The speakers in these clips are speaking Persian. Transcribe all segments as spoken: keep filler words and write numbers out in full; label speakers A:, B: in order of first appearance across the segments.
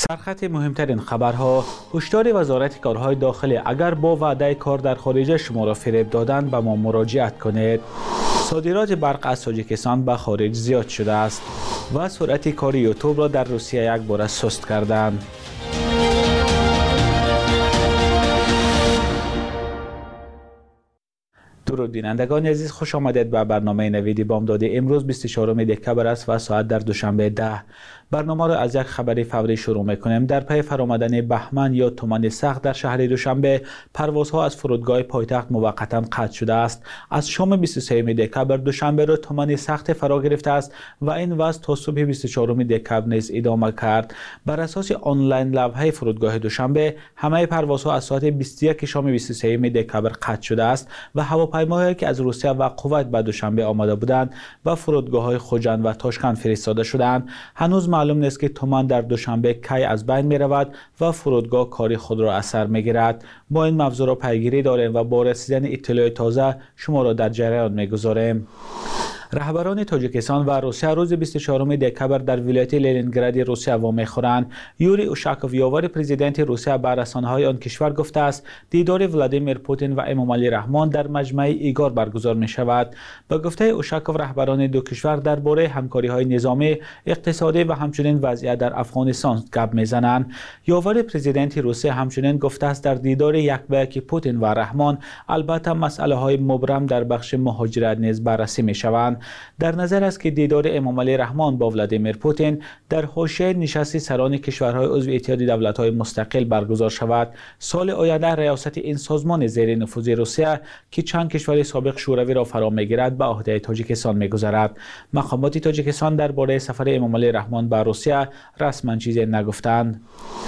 A: سرخط مهمترین خبرها: هشدار وزارت کارهای داخلی اگر با وعده کار در خارج شما را فریب دادند به ما مراجعت کنید. صادرات برق از تاجیکستان به خارج زیاد شده است و سرعت کار یوتیوب را در روسیه یک بار سست کردند. درود بینندگان عزیز، خوش آمدید به برنامه نویدی بامداد. امروز بیست و چهارم دکبر است و ساعت در دوشنبه ده. برنامه را از یک خبر فوری شروع میکنیم. در پی فرآمدن بهمن یا تومان سخت در شهر دوشنبه، پروازها از فرودگاه پایتخت موقتا قطع شده است. از شام بیست و سوم دکبر دوشنبه را تومان سخت فرا گرفته است و این وضع تا صبح بیست و چهارم دکبر نیز ادامه کرد. بر اساس آنلاین لوحه فرودگاه دوشنبه، همه پروازها از ساعت بیست و یک شام بیست و سوم دکبر قطع شده است و هواپیماهایی که از روسیه و کویت به دوشنبه آمده بودند و فرودگاه‌های خوجند و تاشکند فرستاده شدند. هنوز معلوم نیست که تومان در دوشنبه کی از بین می رود و فرودگاه کاری خود را از سر می گیرد. ما این موضوع را پیگیری داریم و با رسیدن اطلاع تازه شما را در جریان می گذاریم. رهبران تاجیکستان و روسیه روز بیست و چهارم دکبر در ولایت لنینگراد روسیه وام می‌خورند. یوری اوشاکوف، یاور پرزیدنت روسیه، به رسانه‌های آن کشور گفته است دیدار ولادیمیر پوتین و امامعلی رحمان در مجمع ایگار برگزار می‌شود. به گفته اوشاکوف، رهبران دو کشور درباره همکاری‌های نظامی، اقتصادی و همچنین وضعیت در افغانستان گپ می‌زنند. یاور پرزیدنت روسیه همچنین گفته است در دیدار یک به یک پوتین و رحمان البته مسئله‌های مبرم در بخش مهاجرت نیز بررسی می‌شوند. در نظر است که دیدار امامعلی رحمان با ولادیمیر پوتین در حاشیه نشست سران کشورهای عضو اتحاد دولت‌های مستقل برگزار شود. سال آینده ریاست این سازمان زیر نفوذ روسیه که چند کشور سابق شوروی را فرا می‌گیرد به عهده تاجیکستان می‌گذرد. مقامات تاجیکستان درباره سفر امامعلی رحمان به روسیه رسما چیزی نگفتند.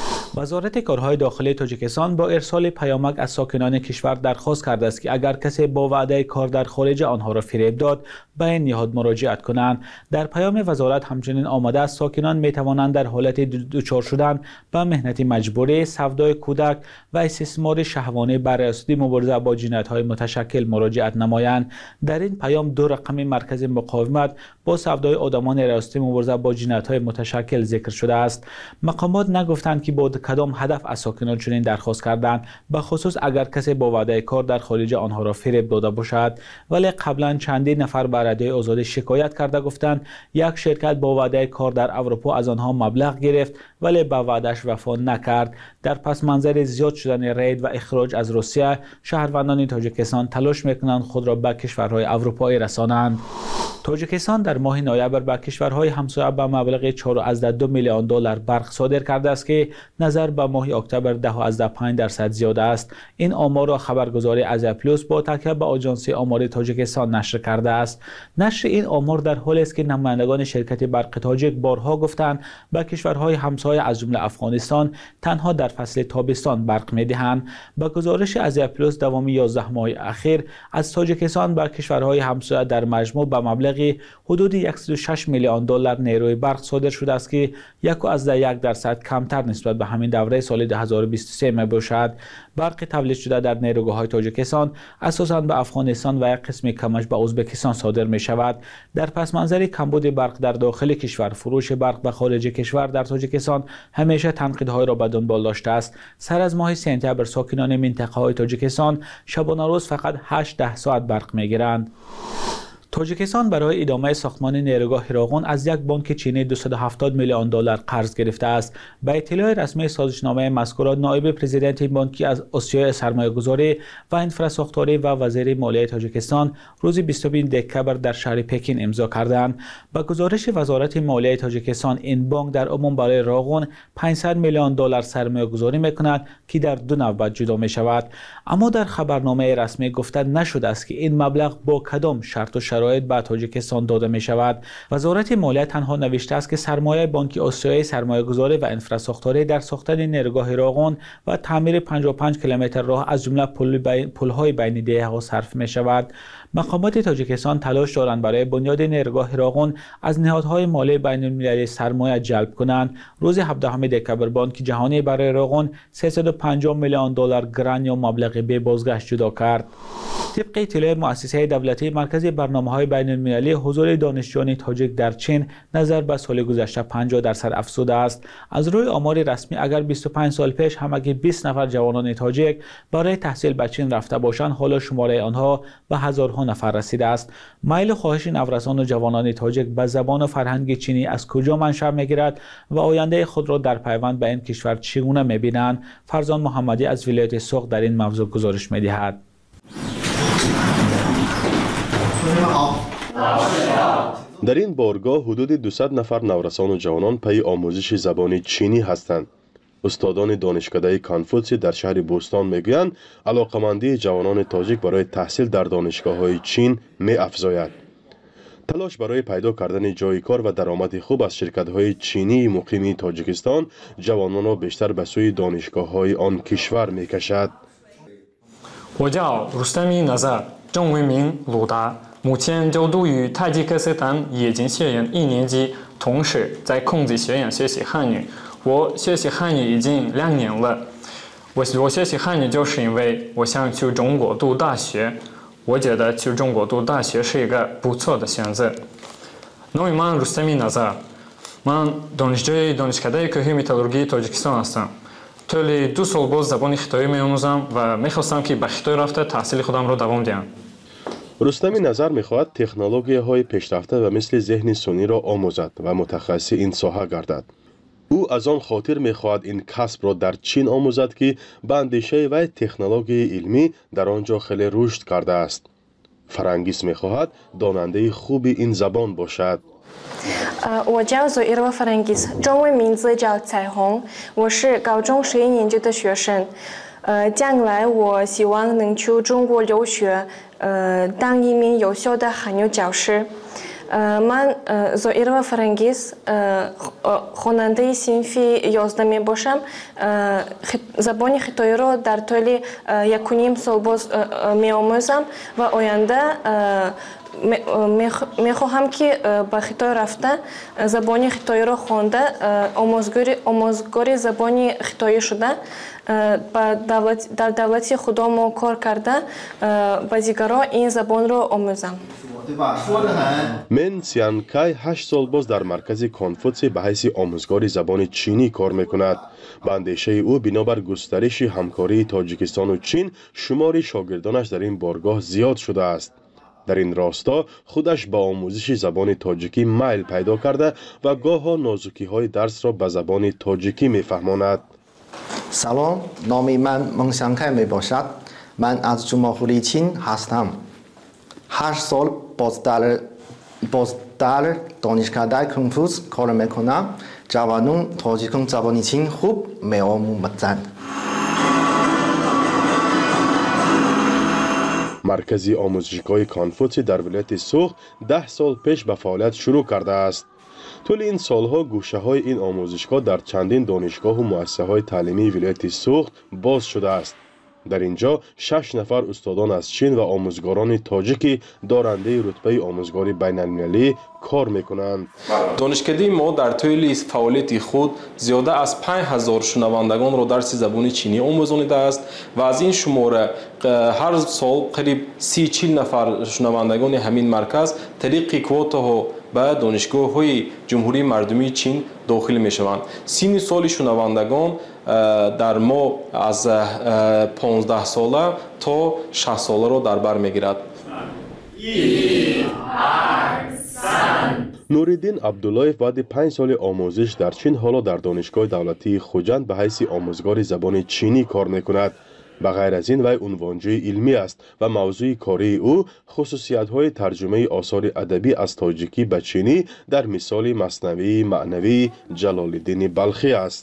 A: وزارت کارهای داخلی تاجیکستان با ارسال پیامک از ساکنان کشور درخواست کرده است که اگر کسی با وعده کار در خارج آنها را فریب داد به این نهاد مراجعت کنند. در پیام وزارت همچنین آمده است ساکنان می توانند در حالت دچار شدن به مهنت مجبوری، سودای کودک و استثمار شهوانی بر اساس مبارزه با جنایت‌های متشکل مراجعت نمایند. در این پیام دو رقم مرکز مقاومت با سودای آدمان ریاستی مبارزه با جنایت‌های متشکل ذکر شده است. مقامات نگفتند که با کدام هدف از ساکنان چنین درخواست کردند، به خصوص اگر کسی با وعده کار در خارج آنها را فریب داده باشد. ولی قبلا چندین نفر به رادیوی آزادی شکایت کرده گفتند یک شرکت با وعده کار در اروپا از آنها مبلغ گرفت ولی به وعده‌اش وفا نکرد. در پس منظر زیاد شدن رید و اخراج از روسیه، شهروندان تاجیکستان تلاش میکنند خود را به کشورهای اروپایی رسانند. تاجیکستان در ماه نوامبر به کشورهای همسایه به مبلغ چهار و دو میلیون دلار برق صادر کرده است که نظر به ماه اکتبر ده و پنج درصد زیاده است. این آمار را خبرگزاری آزیا پلوس با تکیه به آژانس آمار تاجیکستان نشر کرده است. نشر این آمار در حالی است که نمایندگان شرکت برق تاجیک بارها گفتند به کشورهای همسایه از جمله افغانستان تنها در فصل تابستان برق می‌دهند. با گزارش آزیا پلوس دوام یازده ماه اخیر از تاجیکستان به کشورهای همسایه در مجموع به مبلغ حدود صد و شش میلیون دلار نیروی برق صادر شده است که یک و یک درصد کمتر نسبت به همین دوره سال دو هزار و بیست و سه می باشد. برق تولید شده در نیروگاه‌های تاجیکستان اساساً به افغانستان و یک قسم کمش به ازبکستان صادر می شود. در پس منظر کمبود برق در داخل کشور، فروش برق به خارج کشور در تاجیکستان همیشه تنقیدهای را به دنبال داشته است. سر از ماه سپتامبر ساکنان منطقه‌های تاجیکستان شبانه روز فقط هشت ده ساعت برق می‌گیرند. تاجیکستان برای ادامه ساختمان نیروگاه هراقون از یک بانک چینی دویست و هفتاد میلیون دلار قرض گرفته است. به اطلاع رسمی سازشنامه مذکور، نایب پرزیدنت این بانک از آسیای سرمایه‌گذاری و انفراستراکتوری و وزیر مالیه تاجیکستان روز بیستم دکبر در شهر پکین امضا کردند. با گزارش وزارت مالیه تاجیکستان، این بانک در عموم برای راغون پانصد میلیون دلار سرمایه‌گذاری می‌کند که در دو نوبت جدا می‌شود. اما در خبرنامه رسمی گفته نشده است که این مبلغ با کدام شرط و شرایط به تاجیکستان داده می شود. وزارت مالیه تنها نوشته است که سرمایه بانک آسیایی سرمایه‌گذاری و انفراستراکتوری در ساختن نیروگاه راغون و تعمیر پنجاه و پنج کیلومتر راه از جمله پل‌های بین دهه‌ها صرف می شود. مقامات تاجیکستان تلاش دارند برای بنیاد نیروگاه راغون از نهادهای مالی بین‌المللی سرمایه جلب کنند. روز هفدهم دکبر بانک جهانی برای راغون سیصد و پنجاه میلیون دلار گران یا مبلغ به بازگشت جدا کرد. طبق اطلاع مؤسسه دولتی مرکز برنامه‌های بین‌المللی حضور دانشجویان تاجیک در چین نظر به سال گذشته پنجاه درصد افزوده است. از روی آمار رسمی اگر بیست و پنج سال پیش همگی بیست نفر جوانان تاجیک برای تحصیل به چین رفته باشند، حالا شماره آنها به هزارها نفر رسیده است. میل و خواهش نورسان و جوانان تاجیک به زبان و فرهنگ چینی از کجا منشأ می‌گیرد و آینده خود را در پیوند به این کشور چگونه می‌بینند؟ فرزان محمدی از ولایت سوق در این موضوع گزارش می‌دهد.
B: در این بارگاه حدود دویست نفر نورسان و جوانان پی آموزش زبان چینی هستند. استادان دانشکده کنفوتسی در شهر بوستان میگویند علاقمندی جوانان تاجیک برای تحصیل در دانشگاه‌های چین می افزاید. تلاش برای پیدا کردن جای کار و درآمد خوب از شرکت‌های چینی مقیم تاجیکستان جوانان را بیشتر به سوی دانشگاه‌های آن کشور می‌کشد.
C: 我叫 Rustami Nazar， 正为名鲁达，目前就读于塔吉克斯坦冶金学院一年级，同时在孔子学院学习汉语。我学习汉语已经两年了。我我学习汉语就是因为我想去中国读大学，我觉得去中国读大学是一个不错的选择。نام من رستمی نظر، من دانشجوی دانشکده کوه متالورژی تاجیکستان هستم. طول دو سال باز زبان خیتایی می‌آموزم و می‌خواستم که به خیتای رفته تحصیل خودم را دوام دهم.
B: رستمی نظر می‌خواهد تکنولوژی‌های پیشرفته و مثل ذهن ثانی را آموزد و متخصص این ساحه گردد. او از آن خاطر می‌خواهد این کسب را در چین آموزد که به اندیشه و تکنولوژی علمی در آنجا خیلی رشد کرده است. فرانگیس می‌خواهد داننده خوبی این زبان باشد.
D: 我叫做伊罗弗兰吉斯，中文名字叫彩虹，我是高中十一年级的学生。呃，将来我希望能去中国留学，呃，当一名优秀的汉语教师。呃，من زو ایرو فرانگیس خواننده صنفی یازدهم باشم. زبان خیتایی را در طول یک و نیم سال باز می‌آموزم و آینده می‌خواهم که به خیتای رفته زبان خیتایی را خوانده آموزگار زبان خیتایی شده در دولت خودم کار کرده و دیگران این زبان را آموزم.
B: من سیانکای هشت سال باز در مرکز کنفوتسی به حیث آموزگار زبان چینی کار میکند. به اندیشه او بنابر گسترش همکاری تاجیکستان و چین شمار شاگردانش در این بارگاه زیاد شده است. در این راستا خودش با آموزش زبان تاجیکی میل پیدا کرده و گاه‌ها نازکی‌های درس را به زبان تاجیکی میفهماند.
E: سلام، نام من منسیانکای می باشد. من از جمهوری چین هستم. هشت سال باز در باز در دانشکده کنفوتس کار میکنم. جوانان تاجیکان زبان چین خوب می‌آموزند.
B: مرکزی آموزشگاه کنفوتسی در ولایت سوق ده سال پیش به فعالیت شروع کرده است. طول این سالها گوشه های این آموزشگاه در چندین دانشگاه و مؤسسه های تعلیمی ولایت سوق باز شده است. در اینجا شش نفر استادان از چین و آموزگاران تاجیکی دارنده رتبه آموزگاری بین‌المللی کار میکنند.
F: دانشکده ما در طول فعالیت خود زیاده از پنج هزار شنوندگان را درس زبان چینی آموزانیده است و از این شماره هر سال قریب سی چهل نفر شنوندگان همین مرکز طریق کوتا به دانشگاه های جمهوری مردمی چین داخل می شوند. سین سال شنوندگان در ما از پانزده ساله تا شصت ساله را در بر می گیرد.
B: نوریدین عبدالله بعد پنج سال آموزش در چین حالا در دانشگاه دولتی خوجند به حیث آموزگار زبان چینی کار می کند. به غیر از این وی عنوانجوی علمی است و موضوع کاری او خصوصیت‌های ترجمه آثار ادبی از تاجیکی به چینی در مثال مثنوی معنوی جلال الدین بلخی است.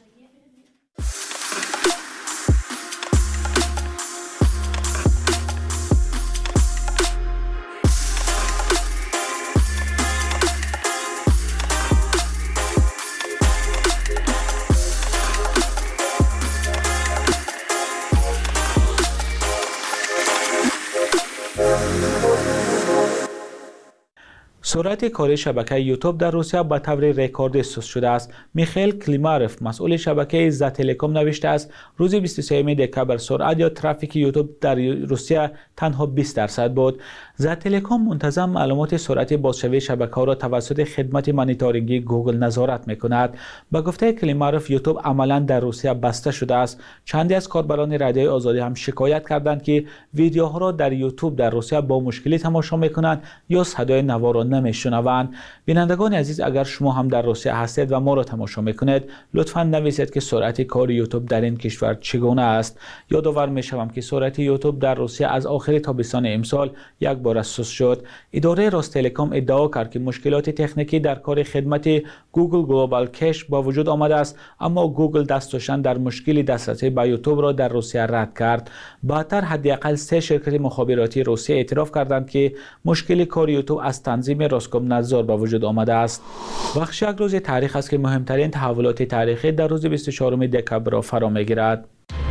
A: سرعت کاری شبکه یوتیوب در روسیه به طور رکوردی سست شده است. میخائیل کلیماروف مسئول شبکه ز تلکوم نوشته است روز بیست و سوم دکبر سرعت یا ترافیک یوتیوب در روسیه تنها بیست درصد بود. ز تلکوم منتظم معلومات سرعت بازشوی شبکه را توسط خدمت مانیتورینگی گوگل نظارت میکند. با گفته کلیماروف یوتیوب عملا در روسیه بسته شده است. چندی از کاربران رادیوی آزادی هم شکایت کردند که ویدیوها را در یوتیوب در روسیه با مشکلی تماشا میکنند یا صدای نوا را نمیشنوند. بینندگان عزیز، اگر شما هم در روسیه هستید و ما را تماشا میکنید لطفاً نویسید که سرعت کار یوتیوب در این کشور چگونه است. یادآور میشوم که سرعت یوتیوب در روسیه از آخر تابستان امسال یک بار سست شد. اداره راستلکوم ادعا کرد که مشکلات تکنیکی در کار خدمت گوگل گلوبال کش با وجود آمده است، اما گوگل دستوشن در مشکل دسترسی به یوتیوب را در روسیه رد کرد. بعدتر حداقل سه شرکت مخابراتی روسیه اعتراف کردند که مشکل کار یوتیوب از تنظیم روسکومنادزور به وجود آمده است. بخش یک روز تاریخ است که مهمترین تحولات تاریخی در روز بیست و چهارم دکبر را فرا میگیرد.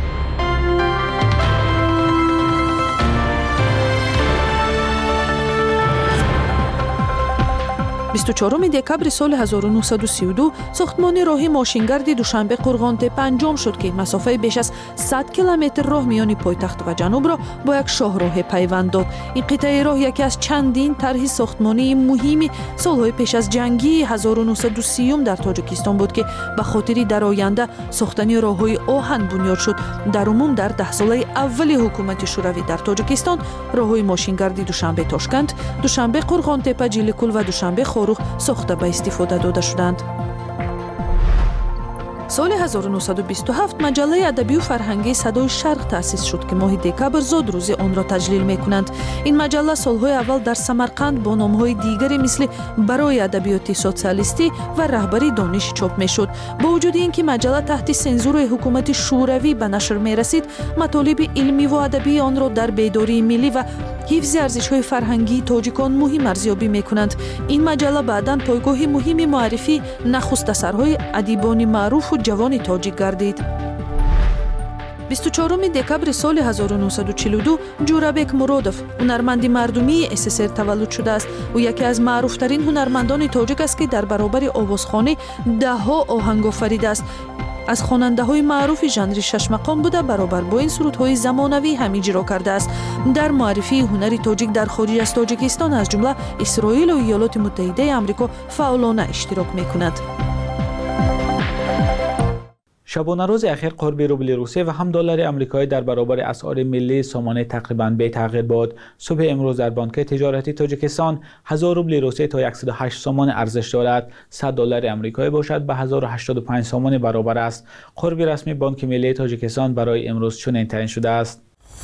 G: بیست و چهارم دکبر سال هزار و نهصد و سی و دو ساختمان راهی ماشینگرد دوشنبه قرغانتپه انجام شد که مسافه بیش از صد کیلومتر راه میان پایتخت و جنوب را با یک شاهراه پیوند داد. این قطعه راه یکی از چندین طرح ساختمانی مهم سالهای پیش از جنگی هزار و نهصد و سی در تاجیکستان بود که به خاطر در آینده ساختن راههای آهن بنیاد شد. در عموم در ده ساله اول حکومت شوروی در تاجیکستان راههای ماشینگرد دوشنبه تاشکند، دوشنبه قرغانتپه، جیلیکول و دوشنبه خاروخ ساخته به استفاده داده شدند. سال هزار و نهصد و بیست و هفت مجله ادبی و فرهنگی صدای شرق تأسیس شد که ماه دکبر زاد روز آن را تجلیل می‌کنند. این مجله سالهای اول در سمرقند با نام‌های دیگری مثل برای ادبیات سوسیالیستی و رهبری دانش چاپ می‌شد. با وجود اینکه مجله تحت سانسور حکومت شوروی به نشر می‌رسید، مطالب علمی و ادبی آن را در بیداری ملی و حفظ ارزش‌های فرهنگی تاجیکان مهم ارزیابی می‌کنند. این مجله بعداً پایگاه مهم معرفی نخست اثرهای ادیبان معروف و جوان تاجیک گردید. بیست و چهارم دکبر سال هزار و نهصد و چهل و دو جورابک مرودوف هنرمند مردمی اس اس ار تولد شده است. او یکی از معروفترین هنرمندان تاجیک است که در برابر آوازخوانی ده ها آهنگ آفریده است. از خواننده‌های معروف ژانر شش مقام بوده، برابر با این سرودهای زمانوی هم اجرا کرده است. در معرفی هنر تاجیک در خارج از تاجیکستان از جمله اسرائیل و ایالات متحده آمریکا فعالانه اشتراک می‌کند.
A: شبانه روز اخیر قرب روبل روسیه و هم دلار آمریکایی در برابر اسعار ملی سامانه تقریباً بی تغییر بود. صبح امروز در بانک تجارتی تاجیکستان هزار روبل روسیه تا صد و هشت سامان ارزش دارد. صد دلار آمریکایی باشد به هزار و هشتاد و پنج سامان برابر است. قرب رسمی بانک ملی تاجیکستان برای امروز چنین تعیین شده است.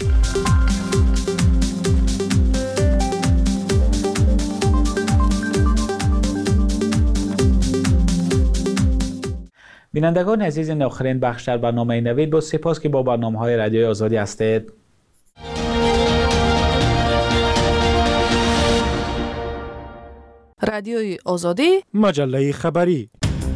A: بینندگان عزیز، این آخرین بخش در برنامه نوید با سپاس که با برنامه‌های رادیوی آزادی هستید.
G: رادیوی آزادی،
H: مجله خبری.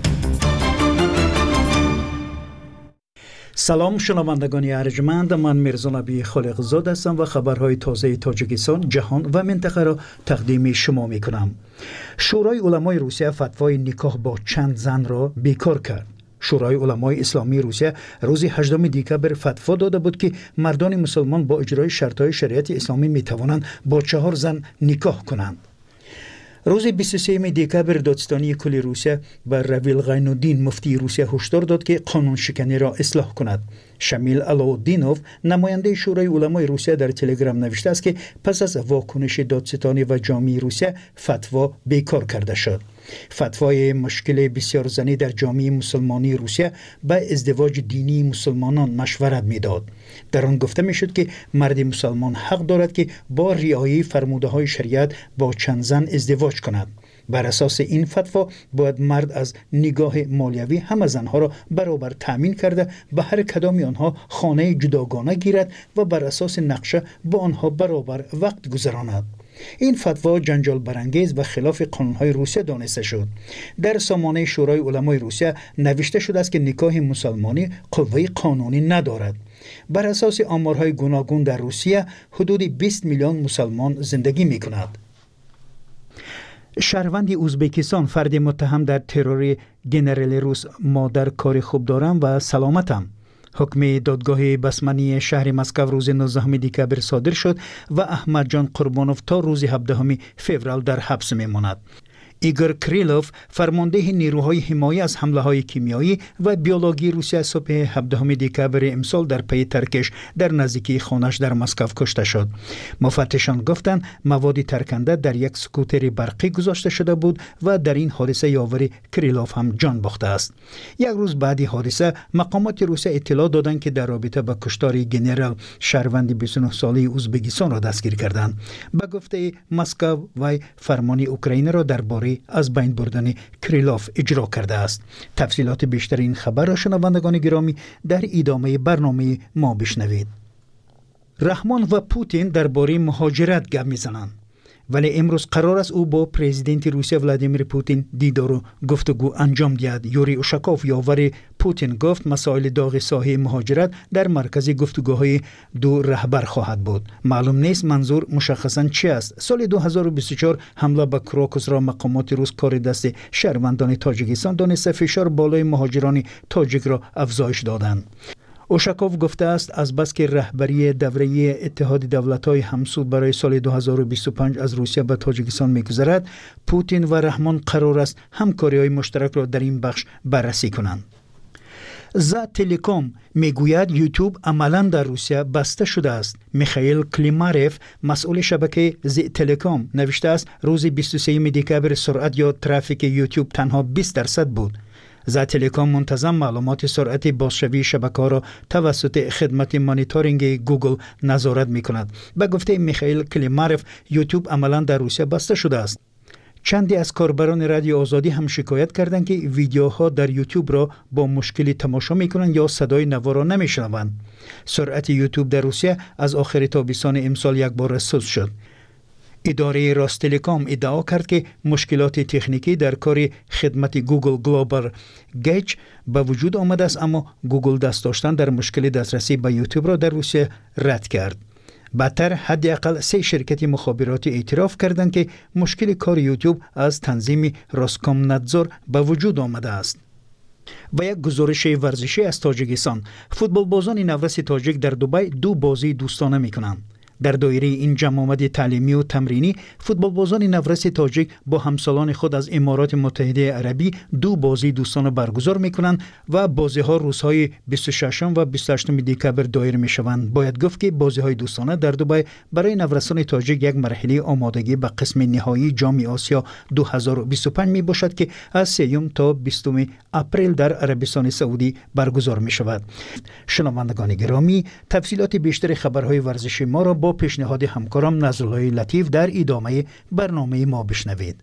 H: سلام شنوندگان ارجمند، من میرزا نبی خالقزاده هستم و خبرهای تازه تاجیکستان، جهان و منطقه را تقدیم شما می کنم. شورای علمای روسیه فتوای نکاح با چند زن را بیکار کرد. شورای علمای اسلامی روسیه روز هجدهم دکبر فتوا داده بود که مردان مسلمان با اجرای شرطهای شریعت اسلامی می توانند با چهار زن نکاح کنند. روز بیست و سوم دکبر دادستانی کل روسیه بر رویل غین‌الدین مفتی روسیه هشدار داد که قانون شکنی را اصلاح کند. شمیل علاءالدینوف نماینده شورای علمای روسیه در تلگرام نوشته است که پس از واکنش دادستانی و جامعه روسیه فتوا بیکار کرده شد. فتوای مشکل بسیار زنی در جامعه مسلمانی روسیه به ازدواج دینی مسلمانان مشورت میداد. در آن گفته میشد که مرد مسلمان حق دارد که با رعایت فرموده های شریعت با چند زن ازدواج کند. بر اساس این فتوا باید مرد از نگاه مالیوی همه زنها را برابر تامین کرده به هر کدام آنها خانه جداگانه گیرد و بر اساس نقشه با آنها برابر وقت گذراند. این فتوا جنجال برانگیز و خلاف قانون‌های روسیه دانسته شد. در سامانه شورای علمای روسیه نوشته شده است که نکاح مسلمانی قوه قانونی ندارد. بر اساس آمارهای گوناگون در روسیه حدود بیست میلیون مسلمان زندگی می‌کند. شهروند ازبکستان فرد متهم در ترور گنرال روس مادر کار خوب دارم و سلامتم. حکم دادگاه بسمنی شهر مسکو روز نوزدهم دکبر صادر شد و احمد جان قربانوف تا روز هفدهم فوریه در حبس میماند. ایگور کریلوف فرمانده نیروهای حمایت از حمله های کیمیایی و بیولوژی روسیه صبح هفدهم دکبر امسال در پی ترکش در نزدیکی خانه‌اش در مسکو کشته شد. مفتشان گفتند مواد ترکنده در یک سکوتر برقی گذاشته شده بود و در این حادثه یاور کریلوف هم جان باخته است. یک روز بعد حادثه مقامات روسیه اطلاع دادند که در رابطه با کشتار گنرال شهروند بیست و نه ساله ازبکستان را دستگیر کردند. به گفته مسکو و فرمان اوکراین را درباره از بین بردن کریلوف اجرا کرده است. تفصیلات بیشتر این خبر را شنوندگان گرامی در ادامه برنامه ما بشنوید. رحمان و پوتین درباره مهاجرت گپ میزنند. ولی امروز قرار است او با پرزیدنت روسیه ولادیمیر پوتین دیدار و گفتگو انجام دهد. یوری اوشاکوف یاور پوتین گفت مسائل داغ ساحه مهاجرت در مرکز گفتگوهای دو رهبر خواهد بود. معلوم نیست منظور مشخصا چی است. سال دو هزار و بیست و چهار حمله به کراکوس را مقامات روس کار دست شهروندان تاجیکستان دانسته فشار بالای مهاجران تاجیک را افزایش دادند. اوشاکوف گفته است از بس که رهبری دوره اتحاد دولت‌های همسود برای سال دو هزار و بیست و پنج از روسیه به تاجیکستان می‌گذرد، پوتین و رحمان قرار است همکاری‌های مشترک را در این بخش بررسی کنند. زا تلکوم میگوید یوتیوب عملاً در روسیه بسته شده است. میخائیل کلیماروف مسئول شبکه زی تلکوم نوشته است روز بیست و سوم دکبر سرعت یا ترافیک یوتیوب تنها بیست درصد بود. زا تلکوم منتظم معلومات سرعت بازشوی شبکه را توسط خدمت مانیتورینگ گوگل نظارت می کند. به گفته میخائیل کلیماروف یوتیوب عملاً در روسیه بسته شده است. چندی از کاربران رادیو آزادی هم شکایت کردند که ویدیوها در یوتیوب را با مشکلی تماشا می کنند یا صدای نوا را نمی شنوند. سرعت یوتیوب در روسیه از آخر تابستان امسال یک بار سست شد. اداره راستلکام ادعا کرد که مشکلات تکنیکی در کار خدمت گوگل گلوبال گیج به وجود آمده است، اما گوگل دست داشتن در مشکل دسترسی به یوتیوب را در روسیه رد کرد. بعدتر حداقل سه شرکت مخابراتی اعتراف کردند که مشکل کار یوتیوب از تنظیم روسکومنادزور به وجود آمده است. و یک گزارش ورزشی از تاجیکستان، فوتبال بازان نورس تاجیک در دبی دو بازی دوستانه می کنند. در دایره این جمع آمد تعلیمی و تمرینی فوتبال بازان نورس تاجیک با همسالان خود از امارات متحده عربی دو بازی دوستانه برگزار می کنند و بازی ها روزهای بیست و ششم و بیست و هشتم دکبر دایر می شوند. باید گفت که بازی های دوستانه در دبی برای نورسان تاجیک یک مرحله آمادگی به قسم نهایی جام آسیا دو هزار و بیست و پنج می باشد که از سوم تا بیستم اپریل در عربستان سعودی برگزار می شود. شنوندگان گرامی، تفصیلات بیشتر خبرهای ورزشی ما را با پیشنهاد همکارم نظرالله لطیف در ادامه برنامه ما بشنوید.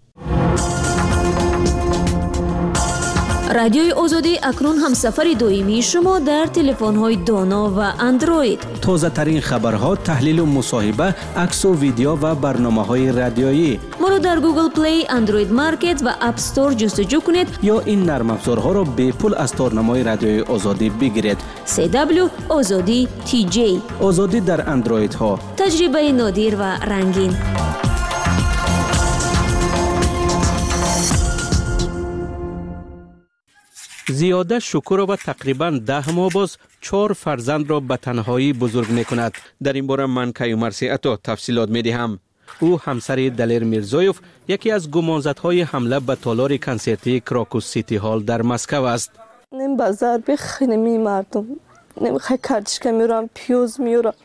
I: رادیوی آزادی اکنون همسفر دائمی شما در تلفن‌های دانا و اندروید.
J: تازه ترین خبرها، تحلیل و مصاحبه، عکس و ویدیو و برنامه‌های رادیویی.
I: ما را در گوگل پلی، اندروید مارکت و اپ استور جستجو کنید
J: یا این نرم افزارها را به پول از تارنمای رادیوی آزادی بگیرید.
I: سی دبلیو آزادی تی جی.
J: آزادی در اندروید ها.
I: تجربه نادر و رنگین.
J: زیاده شکورова تقریباً ده ماه باز چهار فرزند را به تنهایی بزرگ می کند. در این باره من کیومر سیعتو تفصیلات می دهم. او همسر دلیر میرزایوف یکی از گمانزدهای حمله به تالار کنسرتی کراکوس سیتی هال در مسکو است.
K: نمی بازار بخینه می مردم نمی خیلی کردشکه میرم پیوز میرم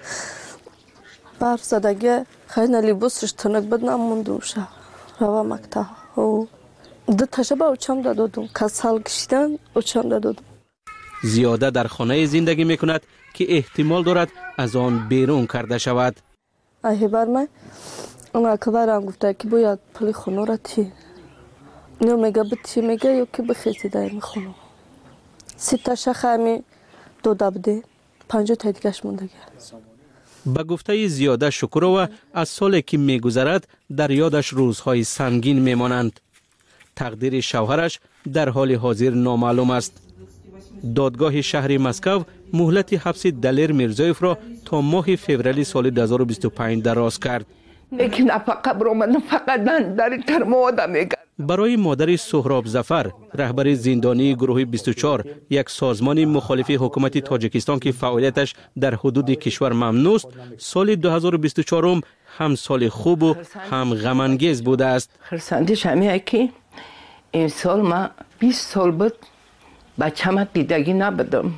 K: برف زدگه خیلی نلیبوسش تنک بد نموندوشه روا مکتا او ده تشبه اوچم دادم کسال کشیدن اوچم دادم.
J: زیاده در خانه زندگی می کند که احتمال دارد از آن بیرون کرده شود.
K: ای بر من اون اکبرم گفته که باید پلی خونه را تی نه میگه بتی میگه یا که بخیزی در این خونه سی تا شخمی دو دبده پنجاه تا دیگهش موندگه.
J: به گفته زیاده شکورova از سالی که میگذرد در یادش روزهای سنگین میمانند. تقدیر شوهرش در حال حاضر نامعلوم است. دادگاه شهر مسکو مهلت حبس دلیر میرزایوف را تا ماه فوریه سال دو هزار و بیست و پنج دراز کرد.
L: یکی نفقه برآمدم فقط در ترماده میگن.
J: برای مادر سهراب ظفر، رهبر زندانی گروه بیست و چهار، یک سازمان مخالف حکومت تاجیکستان که فعالیتش در حدود کشور ممنوع است، سال دو هزار و بیست و چهار هم سال خوب و هم غم انگیز بوده است.
L: خرسندیش همینه که این سال ما بیست سال بود بچه‌م دیدگی نبودم.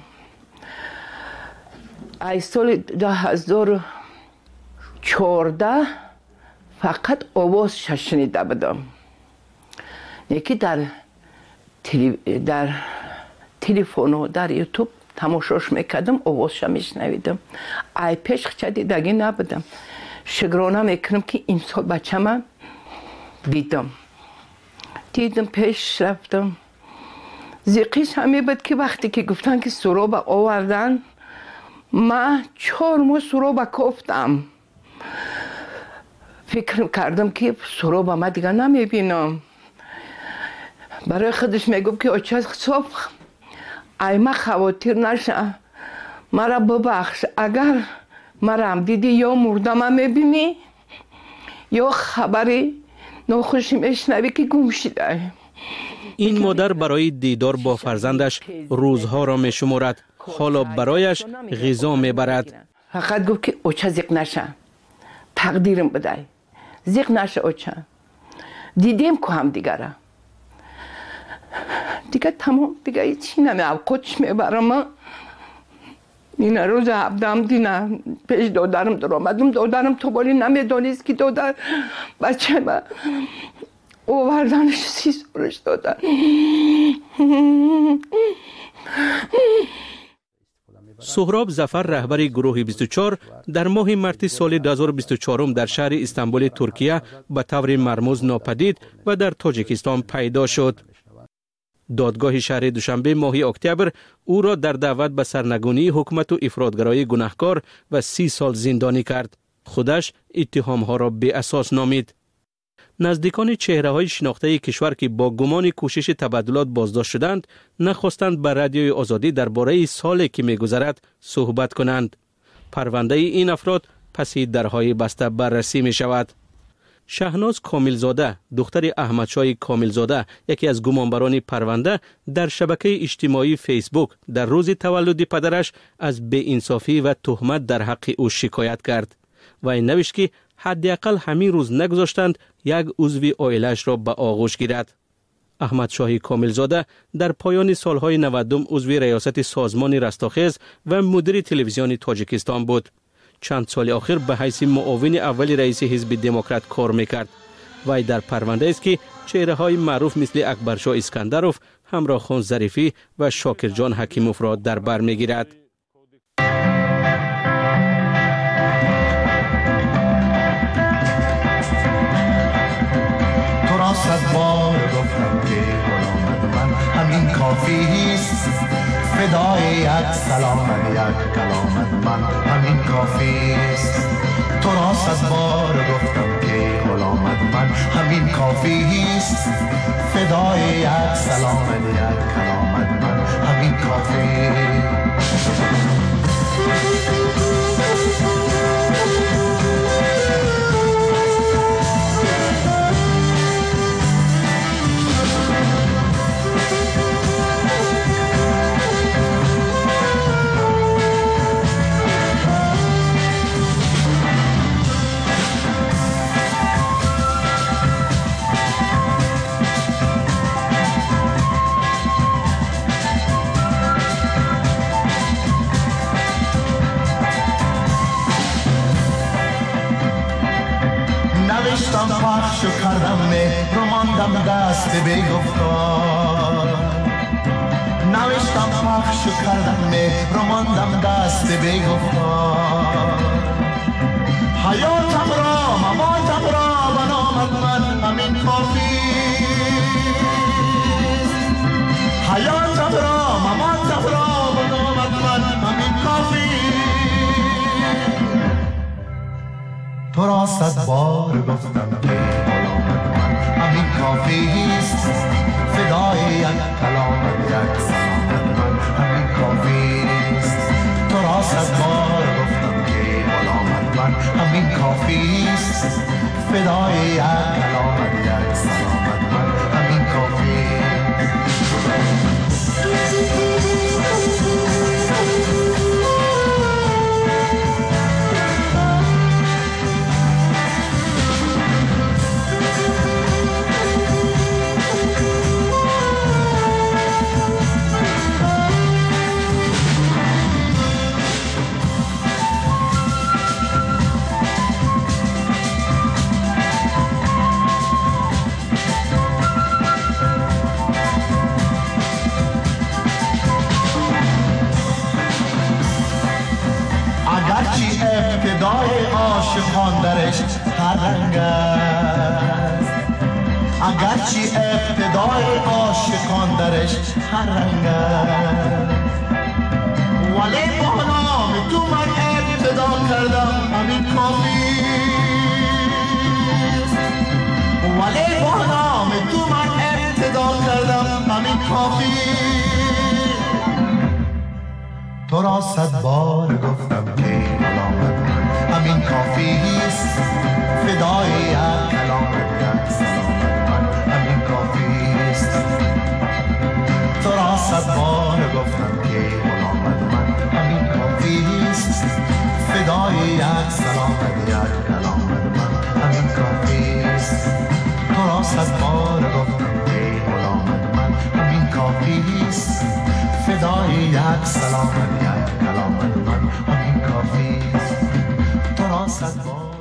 L: ای سال دو هزار و چهارده فقط آواز شنیده بودم. یکی در تلی... در تلفن و در یوتیوب تماشاش میکردم، آوازش میشنویدم. ای پیش چه دیدگی نبودم. شکرانه میکنم که این سال بچه‌م دیدم. دیدم پیش رفتم. زیقیش همی بود که وقتی که گفتن که سراب آوردن، من چهار ماه سراب کفتم. فکر کردم که سراب ما دیگه نمیبینم. برای خودش میگفت که آچه صبح ای ما خواتیر نشه، مرا ببخش، اگر مرا هم دیدی یا مردم میبینی یا خبری ناخوشی میشنوی که گم شده.
J: این مادر برای دیدار با فرزندش روزها را میشمارد، حالا برایش غذا میبرد.
L: فقط گفت که اوچه زیق نشه، تقدیرم بده، زیق نشه اوچه. دیدیم که هم دیگره دیگه تمام، دیگه هیچی نمیام، کچ میبرم. این روز هفدهم دینه پیش دادرم در آمدم. دادرم تو بالی نمیدانیست که دادر بچه من اووردنش سی سالش دادن.
J: سهراب ظفر، رهبر گروه بیست و چهار، در ماه مارس سال دو هزار و بیست و چهار در شهر استانبول ترکیه به طور مرموز ناپدید و در تاجیکستان پیدا شد. دادگاه شهر دوشنبه ماه اکتبر او را در دعوت به سرنگونی حکومت و افراطگرایی گناهکار و سی سال زندانی کرد. خودش اتهامها را بی اساس نامید. نزدیکان چهره های شناخته کشور که با گمان کوشش تبادلات بازداشت شدند، نخواستند به رادیوی آزادی درباره سالی که می‌گذرد صحبت کنند. پرونده این افراد پس درهای بسته بررسی می شود. شهناز کاملزاده، دختر احمدشاه کاملزاده، یکی از گمانبران پرونده، در شبکه اجتماعی فیسبوک در روز تولد پدرش از بی‌انصافی و تهمت در حق او شکایت کرد و این نوشت که حداقل همین روز نگذاشتند یک عضو عائله‌اش را به آغوش گیرد. احمدشاه کاملزاده در پایان سالهای نودم عضو ریاست سازمان رستاخیز و مدیر تلویزیون تاجیکستان بود. چند سال آخر به حیث معاون اول رئیس حزب دموکرات کار میکرد. وی در پرونده است که چهره های معروف مثل اکبرشاه اسکندروف، همراه خان ظریفی و شاکرجان حکیموف را در بر میگیرد.
M: تو را صد بار گفتم که غلامت من همین کافی است، فدای یک سلامت یک کلامت من همین کافی است. تو را صد بار گفتم که غلامت من همین کافی است، فدای یک سلامت یک کلامت من همین کافی. نوشتم پخش و کردم مهر و ماندم دست بی‌گفتار. نوشتم پخش و کردم مهر و ماندم دست بی‌گفتار. حیاتم را مماتم را به نامت من همین کافی. حیاتم را مماتم را به نامت من همین کافی. تو را صد بار گفتم که غلامت من همین کافی است، فدای یک کلامت یک سلامت من همین کافی است. تو را صد بار گفتم که غلامت من همین کافی است، فدای یک کلامت یک سلامت من همین کافی. اگرچه ابتدای عاشقان درش هر رنگ است، اگرچه ابتدای عاشقان درش هر رنگ است، ولی با نام تو من ابتدا کردم همین کافی است، ولی با نام تو من ابتدا کردم همین کافی. تو را صد بار گفتم که علامت من همین کافی است، فدای یک کلامت یک سلامت من همین کافی است. تو را صد بار گفتم که علامت من همین کافی است، فدای یک سلامت یک کلامت من همین کافی است. تو را صد بار گفتم که علامت من همین کافی است، فدای یک سلامت یک کلامت من همین کافی است. تو را صد بار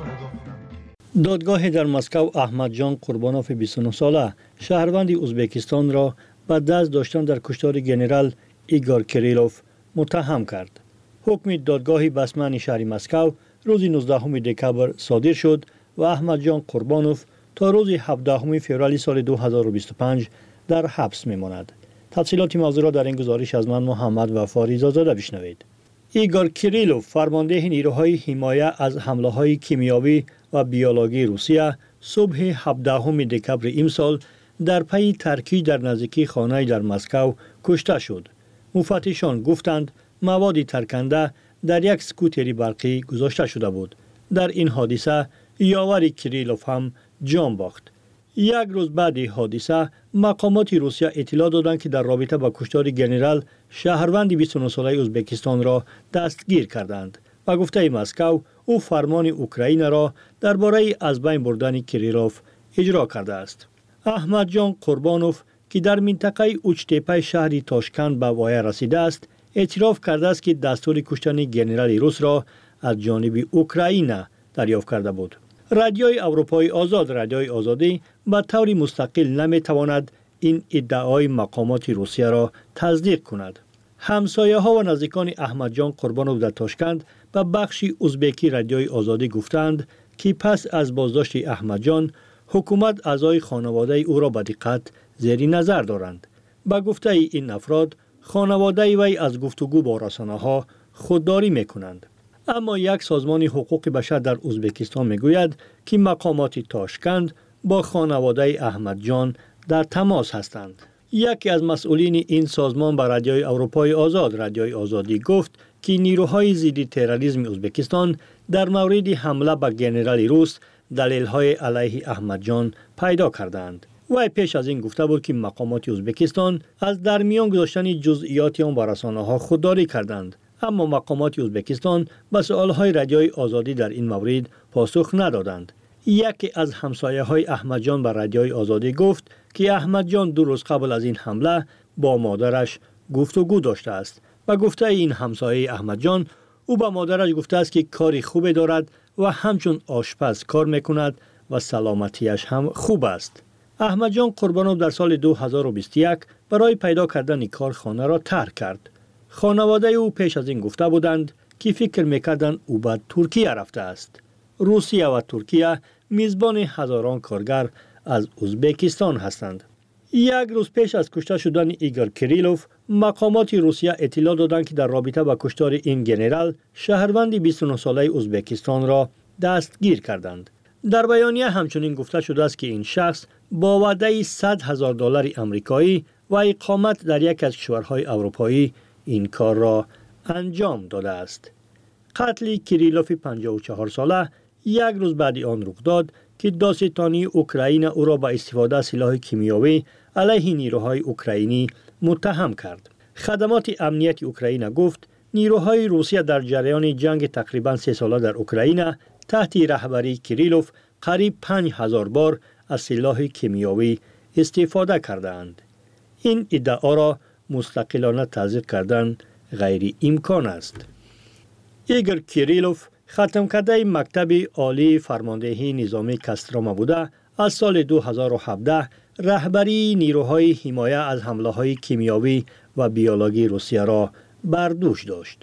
M: گفتم.
N: دادگاه در مسکو احمد جان قربانوف بیست و نه ساله شهروند ازبکستان را به دست داشتن در کشتار ژنرال ایگور کریلوف متهم کرد. حکم دادگاه بسمن شهر مسکو روز نوزدهم دکبر صادر شد و احمد جان قربانوف تا روز هفدهم فوریه سال دو هزار و بیست و پنج در حبس میماند. تفصیلات موضوع را در این گزارش از من محمد وفا رضازاده بشنوید. ایگور کریلوف فرمانده نیروهای حمایت از حمله‌های کیمیایی و بیولوژی روسیه صبح هفدهم دکبر امسال در پی ترکیب در نزدیکی خانه در مسکو کشته شد. مفتشان گفتند مواد ترکنده در یک سکوتری برقی گذاشته شده بود. در این حادثه یاور کریلوف هم جان باخت. یک روز بعد حادثه مقامات روسیه اطلاع دادند که در رابطه با کشتار ژنرال شهروند بیست و نه ساله ازبکستان را دستگیر کردند و گفته مسکو او فرمان اوکراین را درباره از بین بردن کریلوف اجرا کرده است. احمد جان قربانوف که در منطقه اوچتپه شهر تاشکند به وایه رسیده است، اعتراف کرده است که دستور کشتن ژنرال روس را از جانب اوکراین دریافت کرده بود. رادیوی اروپای آزاد رادیوی آزادی به طور مستقل نمیتواند این ادعای مقامات روسیه را تصدیق کند. همسایه ها و نزدیکان احمد جان قربانوف در تاشکند به بخش ازبکی رادیوی آزادی گفتند که پس از بازداشت احمد جان حکومت اعضای خانواده او را به دقت زیر نظر دارند. به گفته این افراد خانواده وی از گفتگو با رسانه‌ها خودداری میکنند. اما یک سازمان حقوق بشر در ازبکستان میگوید که مقامات تاشکند با خانواده احمد جان در تماس هستند. یکی از مسئولین این سازمان به رادیوی اروپای آزاد رادیوی آزادی گفت که نیروهای ضد تروریسم ازبکستان در مورد حمله به ژنرال روس دلیل‌های علیه احمد جان پیدا کردند. وی پیش از این گفته بود که مقامات ازبکستان از در میان گذاشتن جزئیات آن به رسانه‌ها خودداری کردند. اما مقامات ازبکستان به سؤال‌های رادیوی آزادی در این مورد پاسخ ندادند. یکی از همسایه‌های احمد جان به رادیوی آزادی گفت که احمد جان دو روز قبل از این حمله با مادرش گفتگو داشته است و گفته این همسایه احمد جان او به مادرش گفته است که کاری خوب دارد و همچون آشپز کار میکند و سلامتیش هم خوب است. احمد جان قربانوف در سال دو هزار و بیست و یک برای پیدا کردن کارخانه را ترک کرد. خانواده او پیش از این گفته بودند که فکر میکردند او به ترکیه رفته است. روسیه و ترکیه میزبان هزاران کارگر از ازبکستان هستند. یک روز پیش از کشته شدن ایگور کریلوف، مقامات روسیه اطلاع دادند که در رابطه با کشتار این ژنرال شهروند بیست و نه ساله ازبکستان را دستگیر کردند. در بیانیه همچنین گفته شده است که این شخص با وعده صد هزار دلار آمریکایی و اقامت در یک از کشورهای اروپایی این کار را انجام داده است. قتل کریلوف پنجاه و چهار ساله یک روز بعد آن رخ داد که داستانی اوکراین او را به استفاده از سلاح کیمیایی علیه نیروهای اوکراینی متهم کرد. خدمات امنیتی اوکراین گفت نیروهای روسیه در جریان جنگ تقریبا سه ساله در اوکراین تحت رهبری کریلوف قریب پنج هزار بار از سلاح کیمیایی استفاده کردند. این ادعا را مستقلانه تصدیق کردن غیر امکان است. ایگور کریلوف ختم کرده مکتب عالی فرماندهی نظامی کاستروما بوده، از سال دو هزار و هفده رهبری نیروهای حمایت از حمله های کیمیایی و بیولوژی روسیه را بر دوش داشت.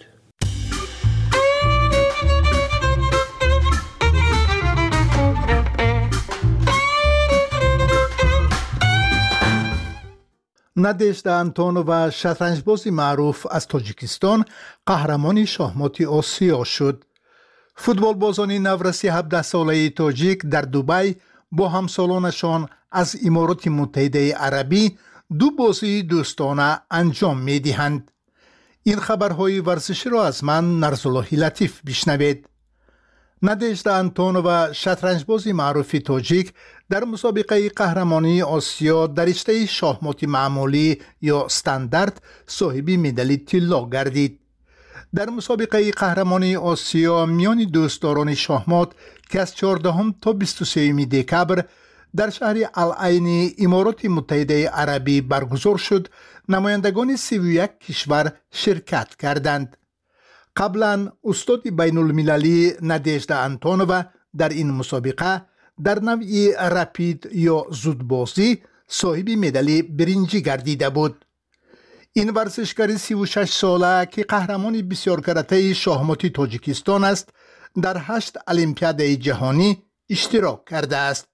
O: نادژدا انتونووا شطرنجباز معروف از تاجیکستان قهرمان شاهمات آسیا شد. فوتبالبازان نورسی هفده ساله تاجیک در دبی با همسالانشان از امارات متحده عربی دو بازی دوستانه انجام می دهند. این خبرهای ورزشی را از من نرزالله لطیف بشنوید. نادژدا انتونووا شطرنجباز معروف تاجیک در مسابقه قهرمانی آسیا در رشته شاهمات معمولی یا استاندارد صاحب مدال طلا گردید. در مسابقه قهرمانی آسیا میان دوستداران شاهمات که از چهاردهم تا بیست و سوم دکبر در شهر العین امارات متحده عربی برگزار شد، نمایندگان سی و یک کشور شرکت کردند. قبلا استاد بین المللی نادژدا انتونووا در این مسابقه در نوع رپید یا زودبازی صاحب مدال برنجی گردیده بود. این ورزشکار سی و شش ساله که قهرمان بسیار کرته شاهمات تاجیکستان است، در هشت المپیاد جهانی اشتراک کرده است.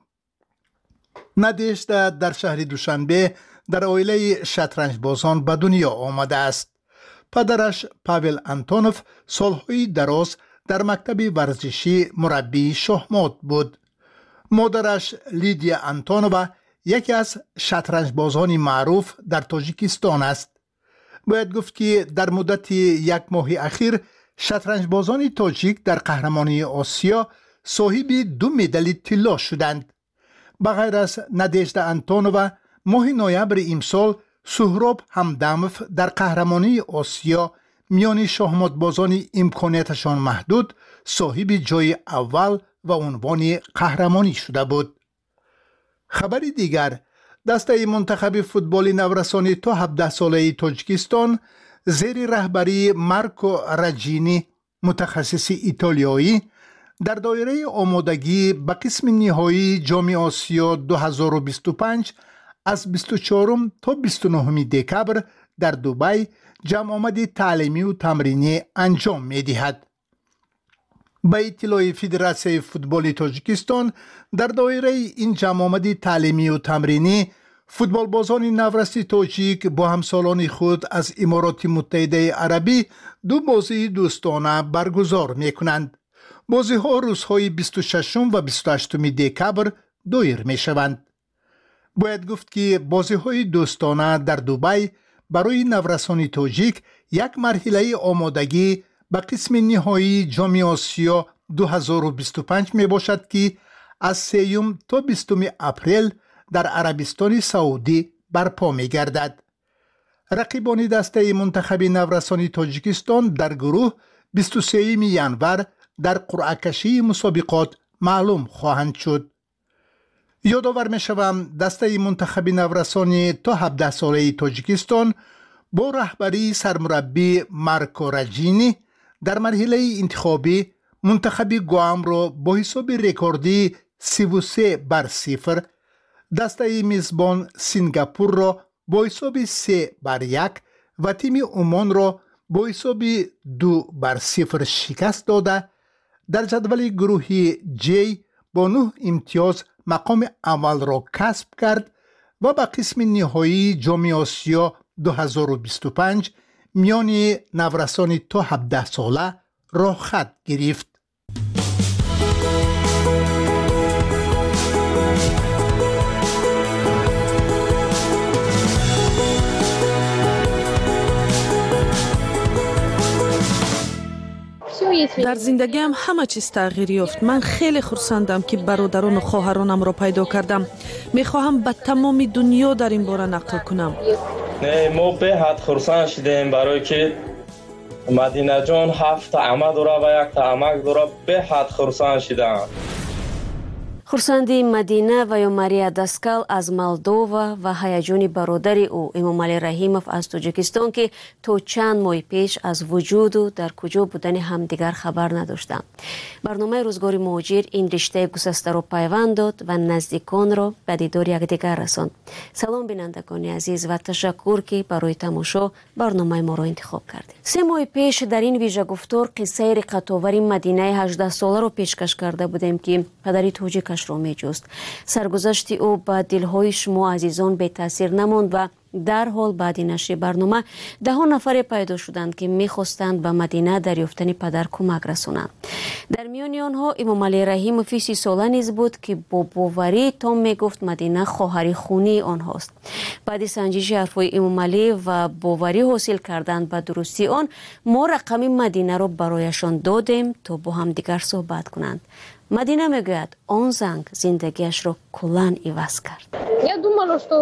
O: نادژدا در شهر دوشنبه در عائله شطرنجبازان به دنیا آمده است. پدرش پاول انتونوف سالهای دراز در مکتب ورزشی مربی شاهمات بود. مادرش لیدیا انتونووا یکی از شطرنجبازان معروف در تاجیکستان است. باید گفت که در مدت یک ماه اخیر شطرنجبازان تاجیک در قهرمانی آسیا صاحب دو مدال طلا شدند. بغیر از نادژدا انتونووا ماه نوامبر امسال سهراب همدموف در قهرمانی آسیا میان شاهماتبازان امکاناتشان محدود صاحب جای اول و عنوان قهرمانی شده بود. خبری دیگر، دسته منتخب فوتبال نورسان تا هفده ساله تاجیکستان زیر رهبری مارکو راجینی متخصص ایتالیایی در دایره آمادگی به قسم نهایی جام آسیا دو هزار و بیست و پنج از بیست و چهارم تا بیست و نهم دکبر در دبی جمع آمد تعلیمی و تمرینی انجام می دهد. به اطلاع فدراسیون فوتبال تاجیکستان در دایره این جمع آمد تعلیمی و تمرینی فوتبالبازان نورسی تاجیک با همسالان خود از امارات متحده عربی دو بازی دوستانه برگزار می کنند. بازی ها روزهای بیست و ششم و بیست و هشتم دکبر دایر می شوند. باید گفت که بازی های دوستانه در دبی برای نورسان تاجیک یک مرحله آمادگی به قسم نهایی جام آسیا دو هزار و بیست و پنج می باشد که از سوم تا بیستم اپریل در عربستان سعودی برپا می گردد. رقیبان دسته منتخب نورسان تاجیکستان در گروه بیست و سوم ژانویه در قرعه کشی مسابقات معلوم خواهند شد. یادآور می شوم دسته منتخب نورسان تا هفده ساله تاجیکستان با رهبری سرمربی مارکو راجینی در مرحله انتخابی منتخب گوام را با حساب رکوردی سی و سه بر صفر، دسته میزبان سینگاپور را با حساب سه بر یک و تیم عمان را با حساب دو بر صفر شکست داده در جدول گروهی جی با نه امتیاز مقام اول را کسب کرد و به قسم نهایی جام آسیا دو هزار و بیست و پنج میان نورسان تا هفده ساله راه خط گرفت.
P: سوی
G: در زندگیم همه چیز تغییر یافت. من خیلی خرسندم که برادران و خواهرانم را پیدا کردم. میخواهم به تمام دنیا در این باره نقل کنم.
P: نه ما به حد خرسند شدیم برای که مدینه جان هفت عمه داره و یک تا عمک داره. به حد خرسند شدم.
I: хурсанди Мадина ва ё Мария Даскал аз Молдова ва ҳаяҷони бародари ӯ Эмомалӣ Раҳимов аз Тоҷикистон ки то чанд моҳи пеш аз вуҷуду дар куҷо будани ҳамдигар хабар надоштанд. барномаи рӯзгори муҳоҷир ин риштаи гусастаро пайванд дод ва наздиконро ба дидори якдигар расонд. салом бинандагони азиз ва ташаккур ки барои тамошо барномаи моро интихоб кардед. се моҳи пеш дар ин вижагуфтор қиссаи риқатовари Мадинаи ҳаждаҳсоларо пешкаш карда будем ки падари тоҷикаш ро меҷуст. саргузашти ӯ ба дилҳои шумо азизон бетаъсир намонд ва дарҳол баъди нашри барнома даҳон нафаре пайдо шуданд ки мехостанд ба Мадина дар ёфтани падар кӯмак расонанд. дар миёни онҳо Эмомалӣ Раҳимови сисола низ буд ки бо боварӣ том мегуфт Мадина хоҳари хунии онҳост. баъди санҷиши ҳарфҳои Эмомалӣ ва боварӣ ҳосил кардан ба дурустии он, мо рақами Мадинаро барояшон додем то бо ҳамдигар суҳбат кунанд. Мадина мегӯяд он занг зиндагиашро куллан иваз кард.
Q: Я думала, что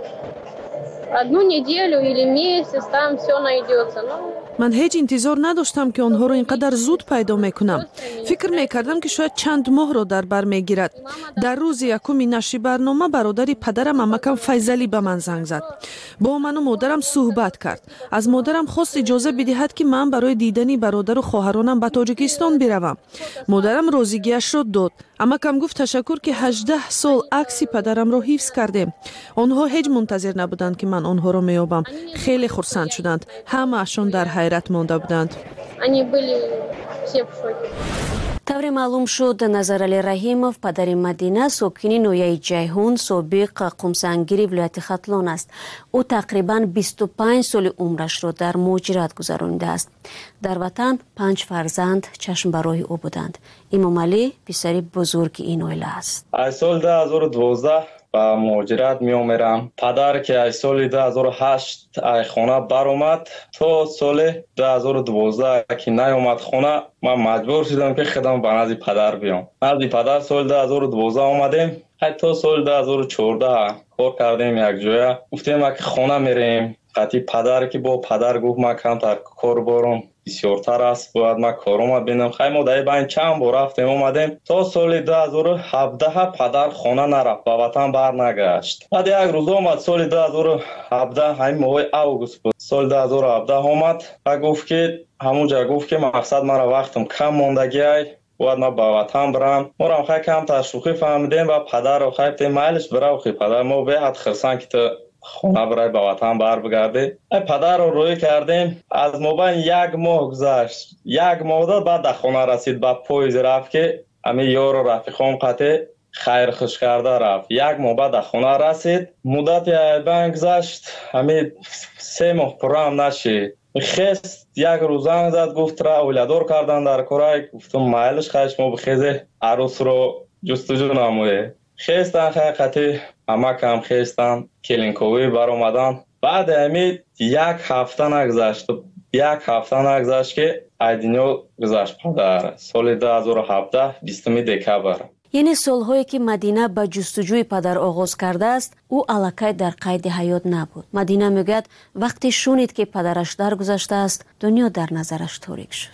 Q: одну неделю или месяц там все найдется. Но...
G: ман ҳеҷ интизор надоштам ки онҳоро ин қадар зуд пайдо мекунам. фикр мекардам ки шояд чанд моҳро дар бар мегирад. дар рӯзи якуми нашри барнома бародари падарам амакам Файзалӣ ба ман занг зад. бо ману модарам суҳбат кард. аз модарам хост иҷоза бидиҳад ки ман барои дидани бародару хоҳаронам ба Тоҷикистон биравам. модарам розигиашро дод. амакам гуфт ташаккур ки ҳаждаҳ сол акси падарамро ҳифз кардем. онҳо ҳеҷ мунтазир набуданд ки ман онҳоро меёбам. хеле хурсанд шуданд. ҳамаашон дар ҳайрат монда буданд.
Q: Они были все в шоке.
I: тавре маълум шуд Назаралӣ Раҳимов падари Мадина сокини ноҳияи Ҷайҳун собиқ қумсангири вилояти Хатлон аст. ӯ тақрибан бисту панҷ соли умрашро дар муҳоҷират гузаронидааст. дар ватан панҷ фарзанд чашмбарои ӯ буданд. Эмомалӣ писари бузурги ин оила аст.
P: аз соли ду ҳазору дувоздаҳ ба муҳоҷират меомерам. падар ки аз соли ду ҳазору ҳашт аз хона баромад, то соли ду ҳазору дувоздаҳ ки наомад хона, ман маҷбур шудам ки худам ба назди падар биём. назди падар соли ду ҳазору дувоздаҳ омадем. ҳатто соли ду ҳазору чордаҳ кор кардем якҷоя. гуфтем ки хона мерем. қати падар ки бо падар гуфт ман камтар кор борам бисёртар аст, бояд ман корома бинам. хай мо дар байн чанд бор рафтем омадем. то соли ду ҳазору ҳабдаҳ падар хона нарафт, ба ватан барнагашт. баъд як рӯз омад соли ду ҳазору ҳабдаҳ, ҳамин моҳи август буд. соли ду ҳазору ҳабдаҳ омад ва гуфт ки ҳамунҷа гуфт ки мақсад мара вақтам кам мондагиай, бояд ман ба ватан барам. морам хай камтар шӯхӣ фаҳмидем ва падарро хай гуфтем майлиш бирав хи падар, мо беҳад хирсанд ки ту хона барай ба ватан барбигарди. ай падарро рӯй кардем. аз мобайн як моҳ гузашт. як моҳ дод баъд да хона расид, ба поезд рафт ки ами ёру рафиқом қате хайрхуш карда рафт. як моҳ баъд да хона расид. муддати айбан гузашт. ами се моҳ пуррам нашид. хест як рӯз занг зад, гуфт ра оиладор кардан дар корай. гуфтам майлиш хай шумо бихезе арӯсро ҷустуҷӯ намоед. хестан хақиқати амакам хестан келинковӣ баромадан. баъди ҳамин як ҳафта нагузашт. як ҳафта нагузашт ки ай дунё гузашт падар. соли ду ҳазору ҳабдаҳ бистуми декабр.
I: яъне солҳое ки Мадина ба ҷустуҷӯи падар оғоз кардааст, ӯ аллакай дар қайди ҳаёт набуд. Мадина мегӯяд вақте шунид ки падараш даргузаштааст, дунё дар назараш торик шуд.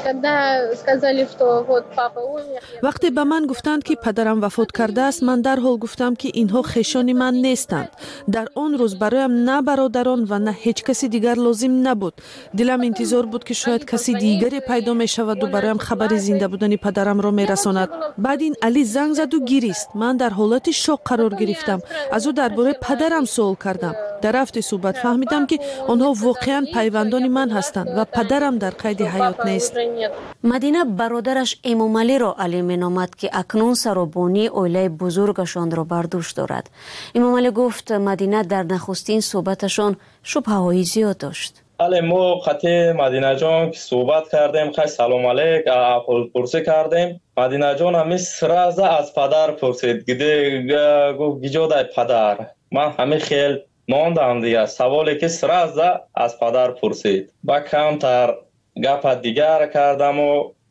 I: вақте ба ман гуфтанд ки падарам вафот кардааст, ман дарҳол гуфтам ки инҳо хешони ман нестанд. дар он рӯз бароям на бародарон ва на ҳеҷ каси дигар лозим набуд. дилам интизор буд ки шояд каси дигаре пайдо мешаваду бароям хабари зинда будани падарамро мерасонад. баъд ин Али занг заду гирист. ман дар ҳолати шок қарор гирифтам. аз ӯ дар бораи падарам суол кардам. дар рафти суҳбат фаҳмидам ки онҳо воқеан пайвандони ман ҳастанд ва падарам дар қайди ҳаёт нест. Мадина бародараш Эмомалиро Али меномад ки акнун саробонии оилаи бузургашонро бар дӯш дорад. Эмомалӣ гуфт Мадина дар нахустин суҳбаташон шубҳаҳои зиёд дошт.
P: бале мо қати Мадинаҷон ки суҳбат кардем, хай салом алейк аҳволпурсӣ кардем. Мадинаҷон ҳами сраза аз падар пурсид. гуфт гиҷодай падар. ман ҳами хел мондам дигар, саволе ки сраза аз падар пурсид. ба камтар гапа дигар кардаму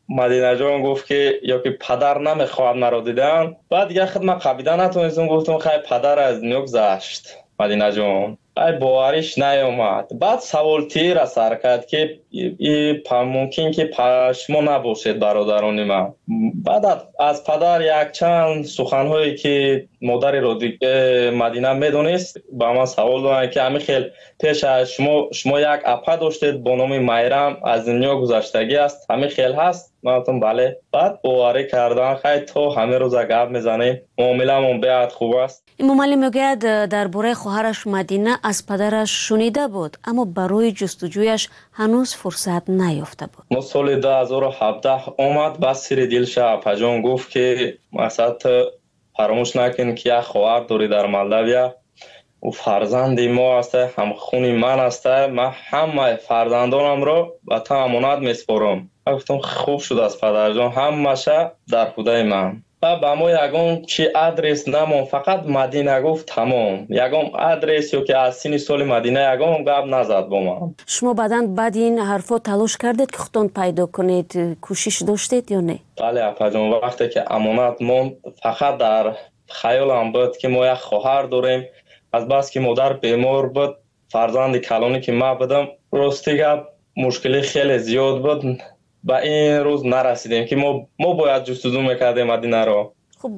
P: مدینه جان گفت که یا که پدر نمیخواد مرا دیدن. بعد دیگه خود من قبیده نتونستم، گفتم خیلی پدر از دنیا گذشت مدینه جان. ای باوریش نیومد. بعد سوال تیر سر کرد که ای ممکن که شما نباشید برادران من. بعد از پدر یک چند سخنهایی که مادر رو مدینه میدونست با من سوال دادن که همین خیلی پیش از شما شما یک اپا داشتید با نام میرم از دنیا گذشتگی است، همین خیلی هست؟ من گفتم بله. بعد باوری کردن خیلی تو همه روز گپ میزنیم، معامله‌مون بیاد خوب است.
I: امام علی میگوید درباره خواهرش مدینه از پدرش شنیده بود اما برای جستجویش هنوز فرصت نیافته بود.
P: ما سال دو هزار و هفده اومد، بس سر دلش اپا جان گفت که مثلا فراموش نکن که یک خواهر داری در مالداویا و فرزند ما است، هم خونی من است، من همه فرزندانم رو به تو امانت میسپارم. گفتم خوب شد از پدر جان، همشه در خدای من. و با ما یگم چی آدرس نمون، فقط مدینه گفت تمام. یگم آدرس یا که از سین سال مدینه یگم گپ نزد با ما.
I: شما بعداً بعد این حرفا تلاش کردید که خودتون پیدا کنید، کوشش داشتید یا نه؟
P: بله اپا جان، وقتی که امانت مون فقط در خیالم بود که ما یک خواهر داریم، از بس که مادر بیمار بود، فرزند کلانی که ما بودم، راستی گپ مشکلی خیلی زیاد بود، با این روز نرسیدیم که ما ما باید جستجو میکردیم مدینه رو.
I: خب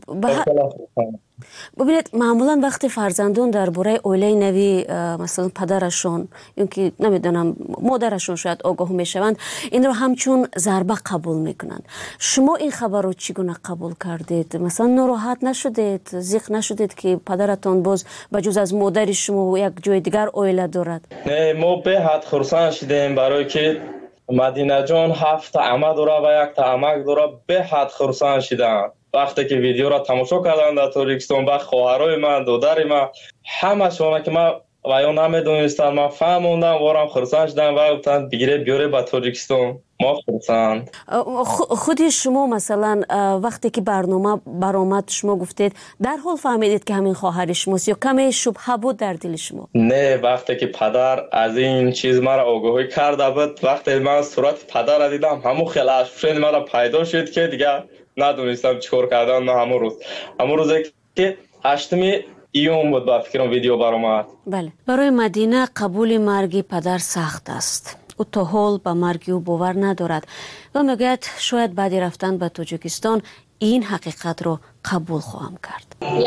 I: ببینید معمولا وقتی فرزندان درباره اوله نوی مثلا پدرشون یا که نمیدونم مادرشون شاید آگاه میشوند، این رو همچون ضربه قبول میکنند. شما این خبر رو چگونه قبول کردید؟ مثلا ناراحت نشدید، زیق نشدید که پدرتون باز بجز از مادر شما یک جای دیگر اوله دارد؟
P: نه، ما به حد خرسان شدیم برای که مدینه جان هفت عمه داره و یک تا عمک داره، به حد خرسان شدن. وقتی که ویدیو را تماشا کردن در تاجیکستان با خواهرای من، دادر من، همه شما که من و یا نمیدونستن، من فهموندم وارم خرسان شدن و گفتن بگیره بیاره به تاجیکستان. ما خرسان.
I: خودی شما مثلا وقتی که برنامه برآمد شما گفتید در حال فهمیدید که همین خواهر شماست یا کمی شبهه بود در دل شما؟
P: نه، وقتی که پدر از این چیز مرا آگاهی کرده بود، وقتی من صورت پدر را دیدم همون خیلی اشفشن مرا پیدا شد که دیگه ندونستم چیکار کردن. نه همون روز همون روزی که هشتمی ایون بود با فکرم ویدیو برآمد.
I: بله، برای مدینه قبول مرگ پدر سخت است. او تا حال به مرگ او باور ندارد و میگوید شاید بعد رفتن به تاجیکستان این حقیقت رو قبول خواهم کرد.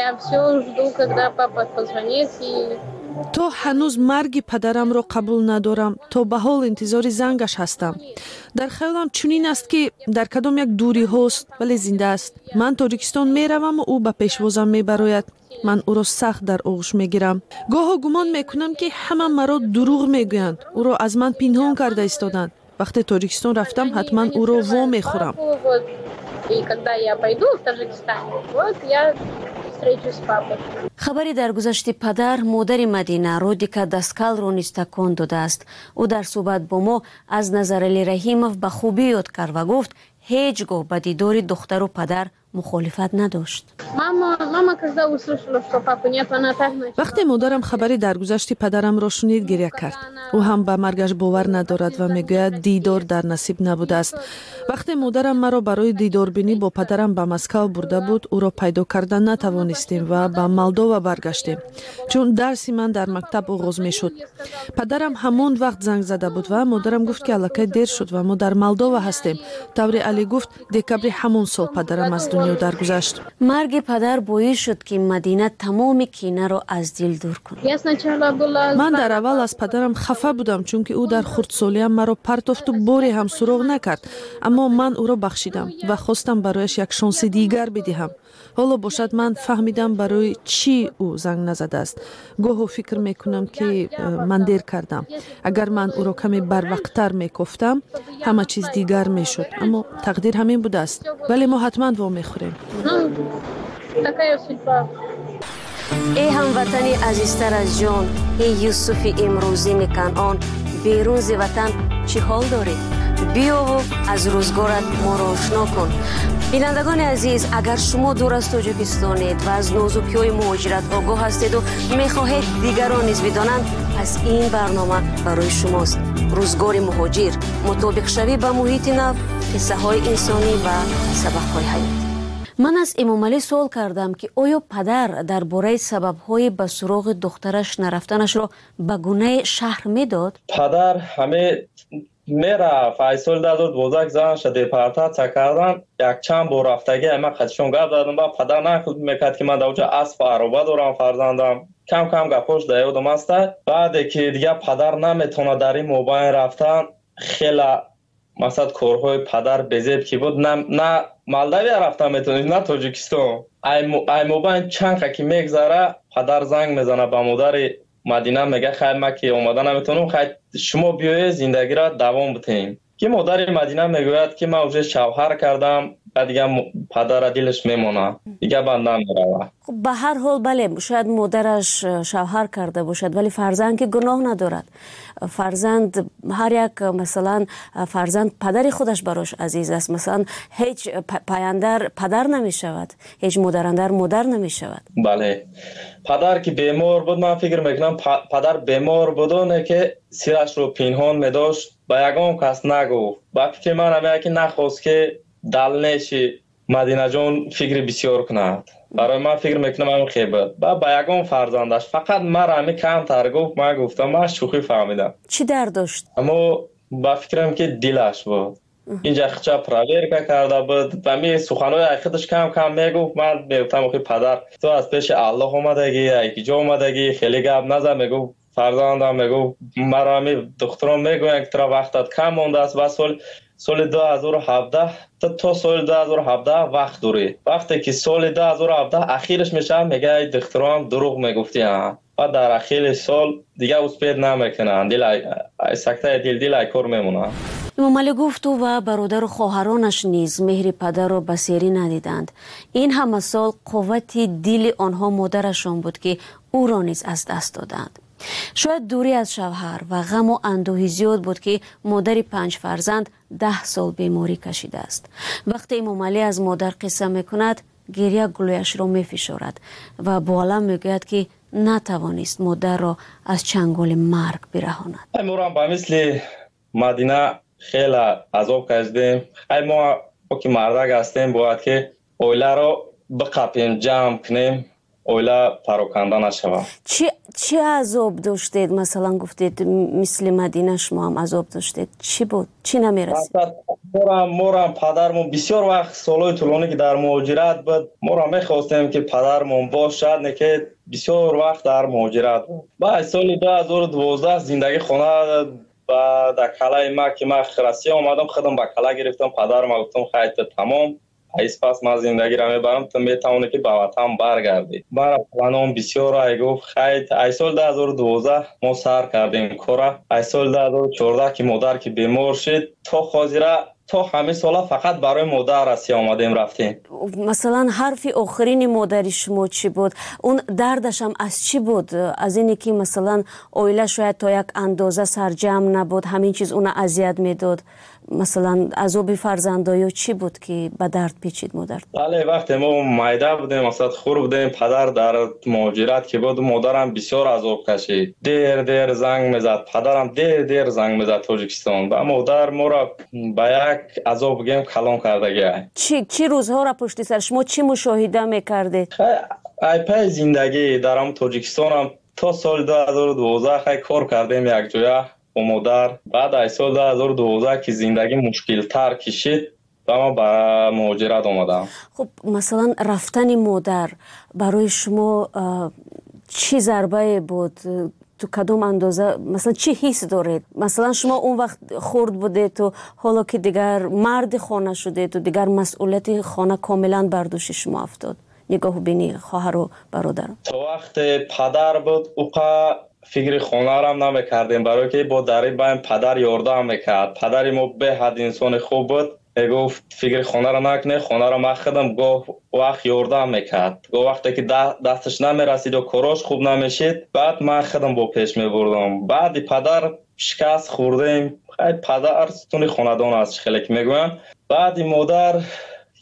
G: تو هنوز مرگ پدرم رو قبول ندارم، تو به حال انتظار زنگش هستم. در خیالم چنین است که در کدام یک دوری هست ولی زنده است. من تاجیکستان میروم و او به پیشوازم میبراید. من او را سخت در آغوش میگیرم. گاه گمان میکنم که همه مرا دروغ میگویند. او را از من پنهان کرده ایستادند. وقتی تاجیکستان رفتم حتما او را وا میخورم.
I: خبری در گذشت پدر مادر مدینه رودیکا دستکال رو نیز تکان داده است. او در صحبت با ما از نظر علی رحیموف به خوبی یاد کرد و گفت هیچگاه به دیدار دختر و پدر مخالفت نداشت.
G: وقتی مادرم خبری درگذشت پدرم را شنید گریه کرد. او هم به مرگش باور ندارد و میگوید دیدار در نصیب نبوده است. وقتی مادرم مرا برای دیدار بینی با پدرم به مسکو برده بود، او را پیدا کردن نتوانستیم و به مالدووا برگشتیم، چون درسی من در مکتب آغاز میشد. پدرم همان وقت زنگ زده بود و مادرم گفت که الکی دیر شد و ما در مالدووا هستیم. طوری علی گفت دکبر همون سال پدرم از دنیا درگذشت.
I: مرگ پدر باعث شد که مدینه تمام کینه را از دل دور کند.
G: من در اول از پدرم خفه بودم چون که او در خردسالیم مرا پرتافت و باری هم سراغ نکرد، اما من او را بخشیدم و خواستم برایش یک شانس دیگر بدهم. حالا باشد من فهمیدم برای چی او زنگ نزده است. گاهی فکر میکنم که من دیر کردم. اگر من او را کمی بروقتر میگفتم همه چیز دیگر میشد، اما تقدیر همین بوده است. ولی ما حتما وا میخوریم.
I: ای هموطنی عزیزتر از جان، ای یوسف امروزین کنعان، بیرون ز وطن چی حال داری؟ بیا و از روزگارت ما را آشنا کن. بینندگان عزیز، اگر شما دور از تاجیکستانید و از نازکی‌های مهاجرت آگاه هستید و میخواهید دیگران نیز بدانند، پس این برنامه برای شماست. روزگار مهاجر، مطابق شوی با محیط نو، قصه های انسانی و سبق های حیاتی. من از امامعلی سوال کردم که آیا پدر درباره سبب های به سراغ دخترش نرفتنش را به گونه شهر میداد؟
P: پدر همه میرفت. ای سال دو هزار و دوازده زنش دیپارتاسیا کردن، یک چند بار رفتگی اما خودشون گپ دادم. با پدر نقل میکرد که من در اونجا اسب و عربه دارم، فرزندم. کم کم گپاش در یادم است. بعد که دیگه پدر نمیتونه در این موبایل رفتن، خیلی مثلا کارهای پدر بزیب که بود، نه نه مالداوی رفتن میتونه، نه تاجیکستان. ای موبایل چند که میگذره پدر زنگ میزنه به مادر مدینه، میگه خیر ما که اومده نمیتونم، خیر شما بیایید زندگی را دوام بدین. که مادر مدینه میگوید که من اوج شوهر کردم، بعد دیگه پدر دلش میمونه، دیگه بندم میروه.
I: خب به هر حال بله، شاید مادرش شوهر کرده باشد ولی فرزند که گناه ندارد. فرزند هر یک مثلا فرزند پدر خودش براش عزیز است. مثلا هیچ پایندر پدر نمی شود، هیچ مادراندر مادر نمی شود.
P: بله، پدر که بیمار بود، من فکر میکنم پدر بیمار بودونه که سیرش رو پنهان میداشت، با یگان کس نگفت. با فکر من همه که نخواست که دلنشی مدینه جان فکر بسیار کند. برای من فکر میکنم همون خیبت با با یگان فرزندش فقط مرا همه کم تر گفت. من گفتم من شوخی فهمیدم.
I: چی درد داشت؟
P: اما با فکرم که دلش بود. اینجا خچا پراویر کرده بود و می سخنهای خودش کم کم میگفت. من میگفتم که پدر تو از پیش الله اومدگی، یکی جا اومدگی، خیلی گپ نزن. میگفت فرزندم، میگفت مرا می دخترم میگوین که تو وقتت کم مونده است و سال سال دو هزار و هفده تا تا سال دو هزار و هفده وقت دوری. وقتی که سال دو هزار و هفده اخیرش میشه میگه ای دخترم دروغ میگفتی ها. و در اخیر سال دیگه اسپید نمیکنن، دل سکته دل دل ای کار میمونه.
I: امامعلی گفت او و برادر و خواهرانش نیز مهر پدر را بسیاری ندیدند. این همه سال قوت دل آنها مادرشان بود که او را نیز از دست دادند. شاید دوری از شوهر و غم و اندوهی زیاد بود که مادر پنج فرزند ده سال بیماری کشیده است. وقتی امامعلی از مادر قصه میکند گریه گلویش را میفشارد و با علم میگوید که نتوانست مادر را از چنگال مرگ برهاند.
P: ما با مثل مدینه خیلی عذاب کشیدیم. ما که مردک هستیم باید که اویله را بقپیم، جمع کنیم، اویله پراکنده نشود.
I: چی چی عذاب داشتید؟ مثلا گفتید مثل مدینه شما هم عذاب داشتید. چی بود؟ چی نمیرسید؟
P: مورم مورم پدرمون بسیار وقت سالهای طولانی که در مهاجرت بود، مورم میخواستیم که پدرمون باشد، نه که بسیار وقت در مهاجرت بود. بعد سال دو هزار و دوازده زندگی خانه و در کلای ما که من خرسی آمدم، خودم به کلا گرفتم. پدرم گفتم خیلی تمام ایس پس من زندگی را میبرم، تو میتونی که به وطن برگردی. برای پلانم بسیار ای گفت خیلی. ای سال دو هزار و دوازده ما سر کردیم کارا. ای سال دو هزار و چهارده که مادر که بیمار شد، تا خاطره تا همه سالا فقط برای مادر راستی آمدیم رفتیم.
I: مثلا حرف آخرین مادر شما چی بود؟ اون دردش هم از چی بود؟ از اینی که مثلا اویله شاید تا یک اندازه سرجم نبود، همین چیز اون اذیت میداد؟ مثلا عذاب فرزندایی چی بود که به درد پیچید مادر؟
P: بله، وقتی ما مایده بودیم، مثلا خور بودیم، پدر در مهاجرت که بود، مادرم بسیار عذاب کشید. دیر دیر زنگ میزد، پدرم دیر دیر زنگ میزد تاجیکستان. و مادر ما را به یک عذاب گیم کلان کرده.
I: چی چی روزها را پشت سر شما چی مشاهده میکردید؟
P: ای پای زندگی در ام تاجیکستان هم تا سال دو هزار و دوازده خیلی کار کردیم یک جایه با مادر. بعد از سال دو هزار و دوازده که زندگی مشکل تر کشید و ما به مهاجرت آمدم.
I: خب مثلا رفتن مادر برای شما چی ضربه بود؟ تو کدوم اندازه مثلا چی حس دارید؟ مثلا شما اون وقت خرد بودید تو، حالا که دیگر مرد خانه شدید تو، دیگر مسئولیت خانه کاملا بر دوش شما افتاد. نگاه بینی خواهر و برادر.
P: تو وقت پدر بود اوقا فکر خانه را هم نمیکردیم، برای که با دری بایم پدر یاردم میکرد. پدری ما به حد انسان خوب بود، گفت فکر خانه را نکنه، خانه را من خودم گفت وقت یاردم میکرد. گفت وقتی که دستش نمیرسید و کاراش خوب نمیشید، بعد من خودم با پیش میبردم. بعد پدر شکست خوردیم. خیلی پدر ستون خاندان است خیلی که میگویم. بعد مادر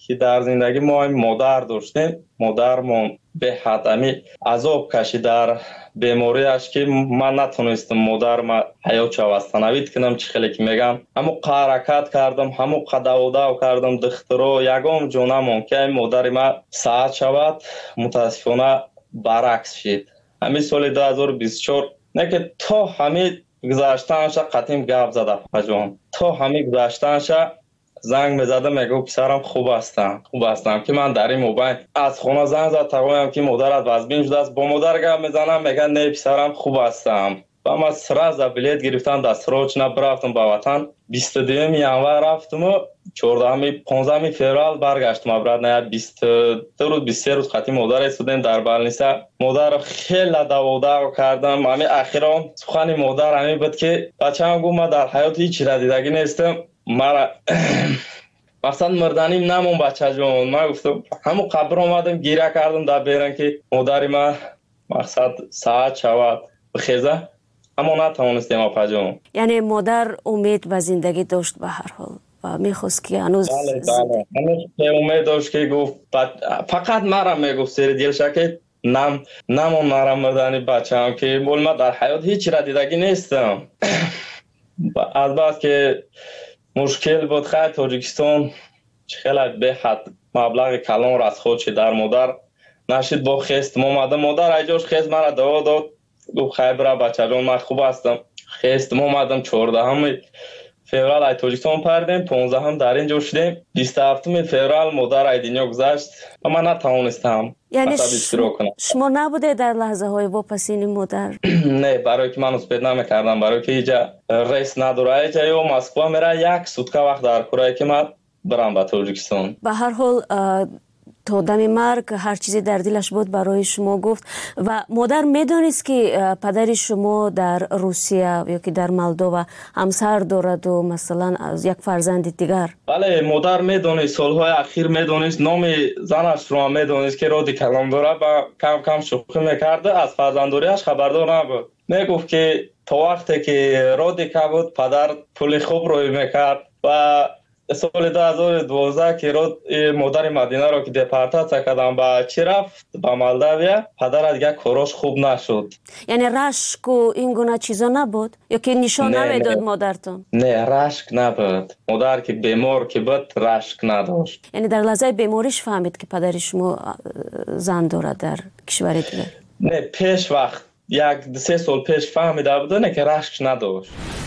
P: که در زندگی ما مادر داشتیم، مادرمون به حد امی عذاب کشید در بیماریش که من نتونستم مادرم حیات شوستنوید کنم. چه خیلی که میگم همو حرکت کردم، همو قدوداو کردم دخترو یگام جونمون که مادر ما ساعت شود. متاسفانه برعکس شد. همین سال دو هزار و بیست و چهار نه که تا همین گذاشتنش قطعیم گپ زده پجان، تا همین گذاشتنش زنگ میزده میگو پسرم خوب هستم خوب هستم که من در این موبایل از خونه زنگ زد تقویم که مادرت وزبین شده است. با مادر گپ میزنم میگه نه پسرم خوب هستم. و من سراز بلیت گرفتم دست روچ نبرفتم با وطن. بیست و دوم ینور رفتم و چهاردهم پانزدهم فوریه برگشتم برات. نه بیست و دو روز بیست و سه روز خاطی مادر استودیم در بالنیسا. مادر خیلی داووداو کردم. همین اخیرا سخن مادر همین بود که بچه‌ام گفت من در حیات هیچ را دیدگی نیستم. مرا مقصد مردنیم نمون بچه جون. من گفتم همون قبر اومدم گیره کردم در بیرن که مادری من مقصد ساعت شود بخیزه، اما نتوانستیم اپا جون.
I: یعنی مادر امید و زندگی داشت به هر حال و میخواست که هنوز
P: بله بله هنوز امید داشت که گفت فقط مرا میگفت سر دیل شکل نم نمون مرا مردنی بچه هم که بول من در حیات هیچ را دیدگی نیستم. از بعد که مشکل بود خیلی تاجیکستان خیلی به حد مبلغ کلان را از خودش در مادر نشید با خست مامده مادر ایجاش خست مرا دوا داد. گفت خیلی برای بچه جان من خوب هستم. خست مامدم چهاردهم فوریه ای تاجیکستان پردیم، پانزدهم در اینجا شدیم. بیست و هفتم فوریه مادر ای دنیا گذشت و من نتوانستم.
I: یعنی شما نبوده در لحظه های واپسین مادر؟
P: نه، برای که من اسپید نمیکردم، برای که اینجا ریس نداره. اینجا یا مسکو میره یک سوتکه وقت در کره که من برم به تاجیکستان.
I: به هر حال تا دم مرگ هر چیزی در دلش بود برای شما گفت. و مادر میدونست که پدر شما در روسیه یا که در مالدووا همسر دارد و مثلا از یک فرزند دیگر؟
P: بله مادر میدونست، سالهای اخیر میدونست، نام زنش رو هم میدونست که رادی کلام داره و کم کم شوخی میکرده. از فرزنداریش خبردار نبود. میگفت که تا وقتی که رادی که بود پدر پول خوب روی میکرد و سال دو هزار و دوازده که رود مادر مدینه رو که دپارتات کردم با چی رفت با مالداویا، پدر دیگه کاراش خوب نشد.
I: یعنی رشک و این گونه چیزا نبود یا که نشان نمیداد مادرتون؟
P: نه رشک نبود. مادر که بیمار که بود رشک نداشت.
I: یعنی در لحظه بیماریش فهمید که پدر شما زن داره در کشور دیگه؟
P: نه پیش وقت یک سه سال پیش فهمیده بود نه که رشک نداشت.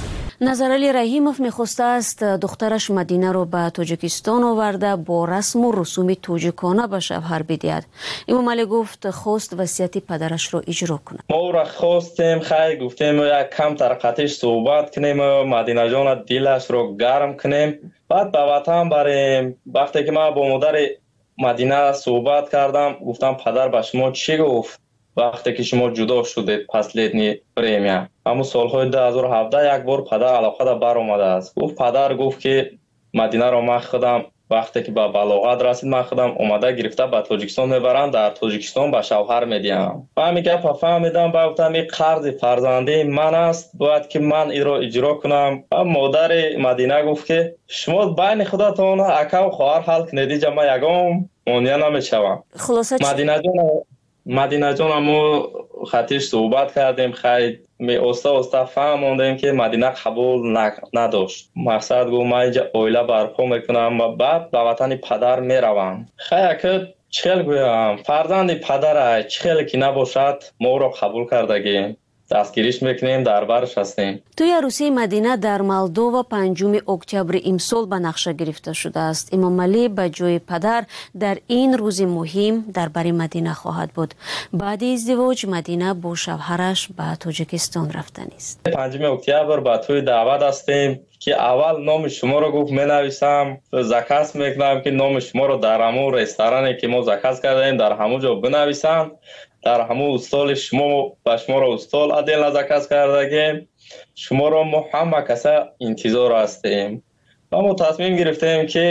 I: نظرعلی رحیموف میخواسته است دخترش مدینه رو به تاجیکستان آورده با رسم و رسوم تاجیکانه به شوهر بدهد. امام علی گفت خواست وصیت پدرش رو اجرا کنه.
P: ما او را خواستیم، خیلی گفتیم یک کم طرقتش صحبت کنیم، مدینه جان دلش رو گرم کنیم، بعد به وطن بریم. وقتی که من با مادر مدینه صحبت کردم گفتم پدر به شما چی گفت وقتی که شما جدا شدید پس لیدنی پریمیا؟ اما سالهای دو هزار و هفده یک بار پدر علاقه دا بر اومده است. گفت پدر گفت که مدینه رو من خودم وقتی که به بلاغت رسید من خودم اومده گرفته به تاجیکستان میبرم، در تاجیکستان به شوهر میدیم. و همین که فهمیدم با گفتم این قرض فرزندی من است باید که من این رو اجرا کنم. و مادر مدینه گفت که شما بین خودتون اکا و خواهر حل کنید، اینجا من یگام مانع نمیشوم.
I: خلاصه
P: مدینه جان مدینه جان همو خطیش صحبت کردیم، خیلی می استا استا فهموندیم که مدینه قبول نداشت. مقصد گفت من اینجا اویله برپا میکنم و بعد به وطن پدر میروم. خیلی که چخیل گویم فرزند پدر چخیل که نباشد ما رو قبول کردگیم، دستگیریش میکنیم، در برش هستیم.
I: توی عروسی مدینه در مالدووا پنجم اکتبر امسال به نقشه گرفته شده است. امام علی به جای پدر در این روز مهم در بر مدینه خواهد بود. بعد ازدواج مدینه با شوهرش به تاجیکستان رفتن است.
P: پنجم اکتبر به توی دعوت هستیم که اول نام شما رو گفت می نویسم، زکات میکنم که نام شما رو در همون رستورانی که ما زکات کردیم در همون جا بنویسم، در همون استال شما و شما رو استال عدل نزکست کردگیم، شما رو ما همه کسا انتظار هستیم. و ما تصمیم گرفتیم که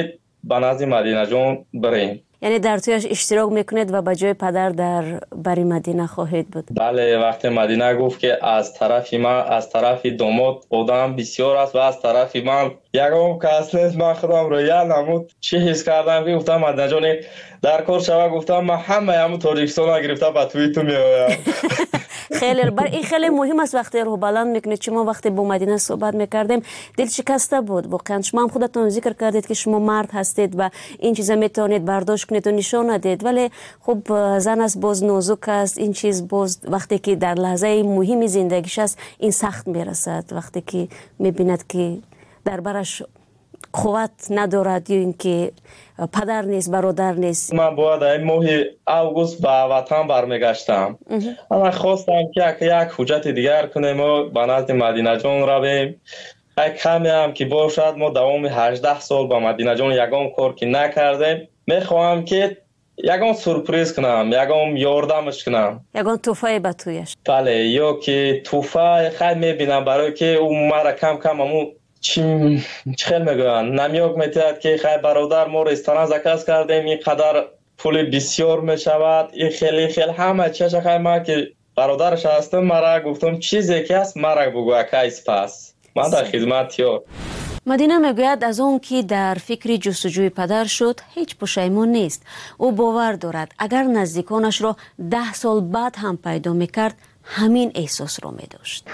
P: به نزد مدینه جان بریم.
I: یعنی در تویش اشتراک میکنید و به جای پدر در بری مدینه خواهید بود؟
P: بله، وقتی مدینه گفت که از طرف من، از طرف دومات بودم بسیار است و از طرف من یکم کس نیست، من خودم رو یاد نمود چی حس کردم که گفتم مدینه جان در کار شوه، گفتم من همه همون تاجیکستان ها گرفته به توی تو میایم.
I: خیلی بر این خیلی مهم است وقتی رو بلند میکنید. شما وقتی با مدینه صحبت میکردیم دل شکسته بود واقعا. شما هم خودتون ذکر کردید که شما مرد هستید و این چیزا میتونید برداشت کنید و نشون ندید، ولی خب زن است باز نازک است. این چیز باز وقتی که در لحظه مهم زندگیش است این سخت میرسد، وقتی که میبیند که در برش قوت ندارد یا اینکه پدر نیست، برادر نیست.
P: من باید این ماه اوگوست به وطن برمیگشتم. من خواستم که یک حجت دیگر کنیم و به نزد مدینه جان رویم. یک کمی هم که باشد ما دوام هجده سال با مدینه جان یگام کار که نکردیم. میخواهم که یگام سورپریز کنم، یگام یاردمش کنم،
I: یگام توفای به تویش.
P: بله، یا که توفای خیلی میبینم برای که اون مرا کم کم همون چی خیلی میگوین نمیاک میتید که خیلی برادر ما رستوران زکاس کردیم اینقدر پول بسیار میشود، این خیلی خیلی همه چیز خیلی ما که برادرش هستم مرا گفتم چیزی که هست مرا بگو کیس پس من در خدمت یا.
I: مدینه میگوید از اون که در فکر جستجوی پدر شد هیچ پشیمون نیست. او باور دارد اگر نزدیکانش را ده سال بعد هم پیدا میکرد همین احساس را میداشت.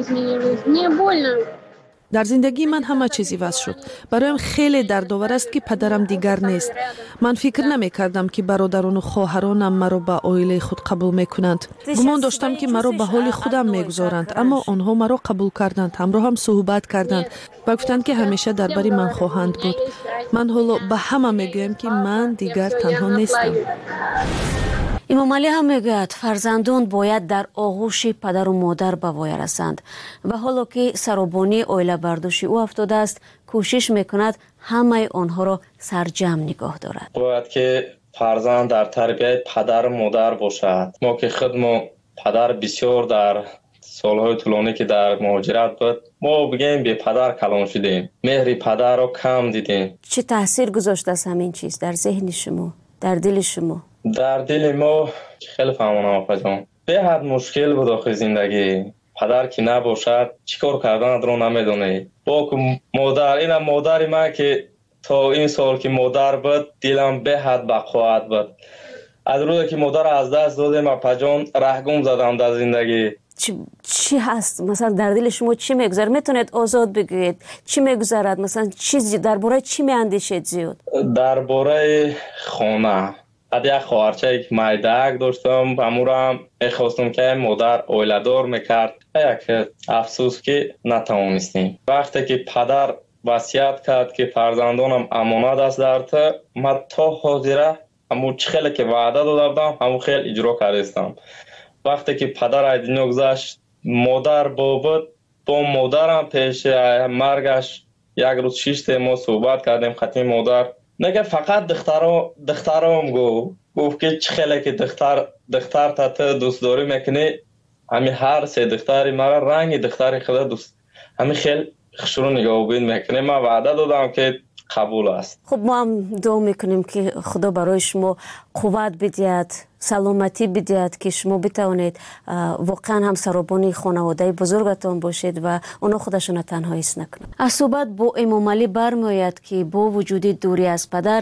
G: در زندگی من همه چیزی وضع شد. برایم خیلی دردآور است که پدرم دیگر نیست. من فکر نمی کردم که برادران و خواهرانم مرا به عائله خود قبول می کنند. گمان داشتم که مرا به حال خودم می گذارند، اما آنها مرا قبول کردند، همراه هم صحبت کردند و گفتند که همیشه درباره من خواهند بود. من حالا به همه می گویم که من دیگر تنها نیستم.
I: امام علی هم میگوید فرزندان باید در آغوش پدر و مادر به وای رسند و حالا که سرابانی عائله برداشت او افتاده است کوشش میکند همه آنها را سرجم نگاه دارد.
P: باید که فرزند در تربیت پدر و مادر باشد. ما که خود ما پدر بسیار در سالهای طولانی که در مهاجرت بود ما بگیم به پدر کلان شدیم، مهر پدر را کم دیدیم.
I: چه تاثیر گذاشته است همین چیز در ذهن شما، در دل شما؟
P: در دل ما خیلی فهمانم آقا جان به حد مشکل بود آخه زندگی. پدر که نباشد چیکار کردن رو نمیدونه. با که مادر، اینم مادر من که تا این سال که مادر بود دلم به حد بقوت بود. از روزی که مادر از دست دادم اپا جان رهگم زدم در زندگی.
I: چی, چی هست مثلا در دل شما چی میگذره؟ میتونید آزاد بگویید چی میگذرد؟ مثلا چیزی درباره چی میاندیشید زیاد؟
P: درباره خانه. حتی یک خواهرچه یک مایدک داشتم، امورم میخواستم که مادر عائله‌دار میکرد. یک افسوس که نتوانستیم. وقتی که پدر وصیت کرد که فرزندانم امانت است در تو، من تا حاضره همون خیلی که وعده داده بودم همون خیلی اجرا کردم. وقتی که پدر از دنیا گذشت مادر با بود، با مادرم پیش مرگش یک روز شیشت ما صحبت کردیم. ختم مادر نگه فقط دخترام دخترام گو گفت که چه خیلی که دختر دختر تا تو دوست داری میکنی، همین هر سه دختری مرا رنگ دختر خدا دوست همین خیلی خشرو نگاه بین میکنه. من وعده دادم که قبول است.
I: خب ما هم دعا میکنیم که خدا برای شما قوت بدهد، سلامتی بدهد که شما بتوانید واقعا هم سرابانی خانواده بزرگتان باشید و اونا خودشون تنها حس نکنند. از صحبت با امام علی برمیآید که با وجود دوری از پدر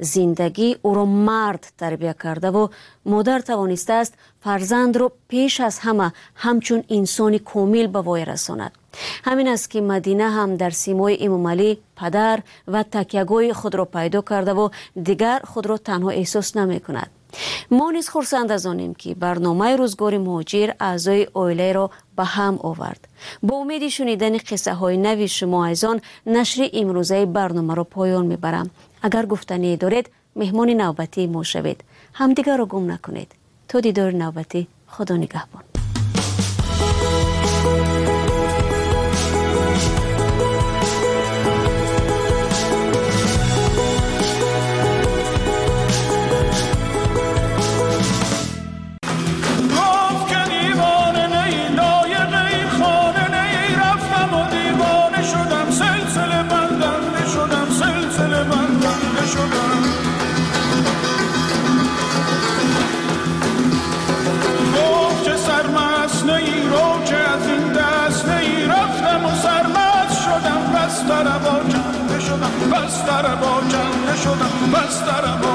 I: زندگی او را مرد تربیت کرده و مادر توانسته است فرزند را پیش از همه همچون انسانی کامل به وای رساند. همین است که مدینه هم در سیمای امام علی پدر و تکیه‌گاه خود را پیدا کرده و دیگر خود را تنها احساس نمی کند. ما نیز خرسند از آنیم که برنامه روزگار مهاجر اعضای عائله را به هم آورد. با امید شنیدن قصه های نوی شما ایزان نشر امروزه برنامه را پایان میبرم. اگر گفتنی دارید مهمان نوبتی ما شوید. همدیگر را گم نکنید. تا دیدار نوبتی، خدا نگهبان.
R: شدم بستر با جنده شدم بستر با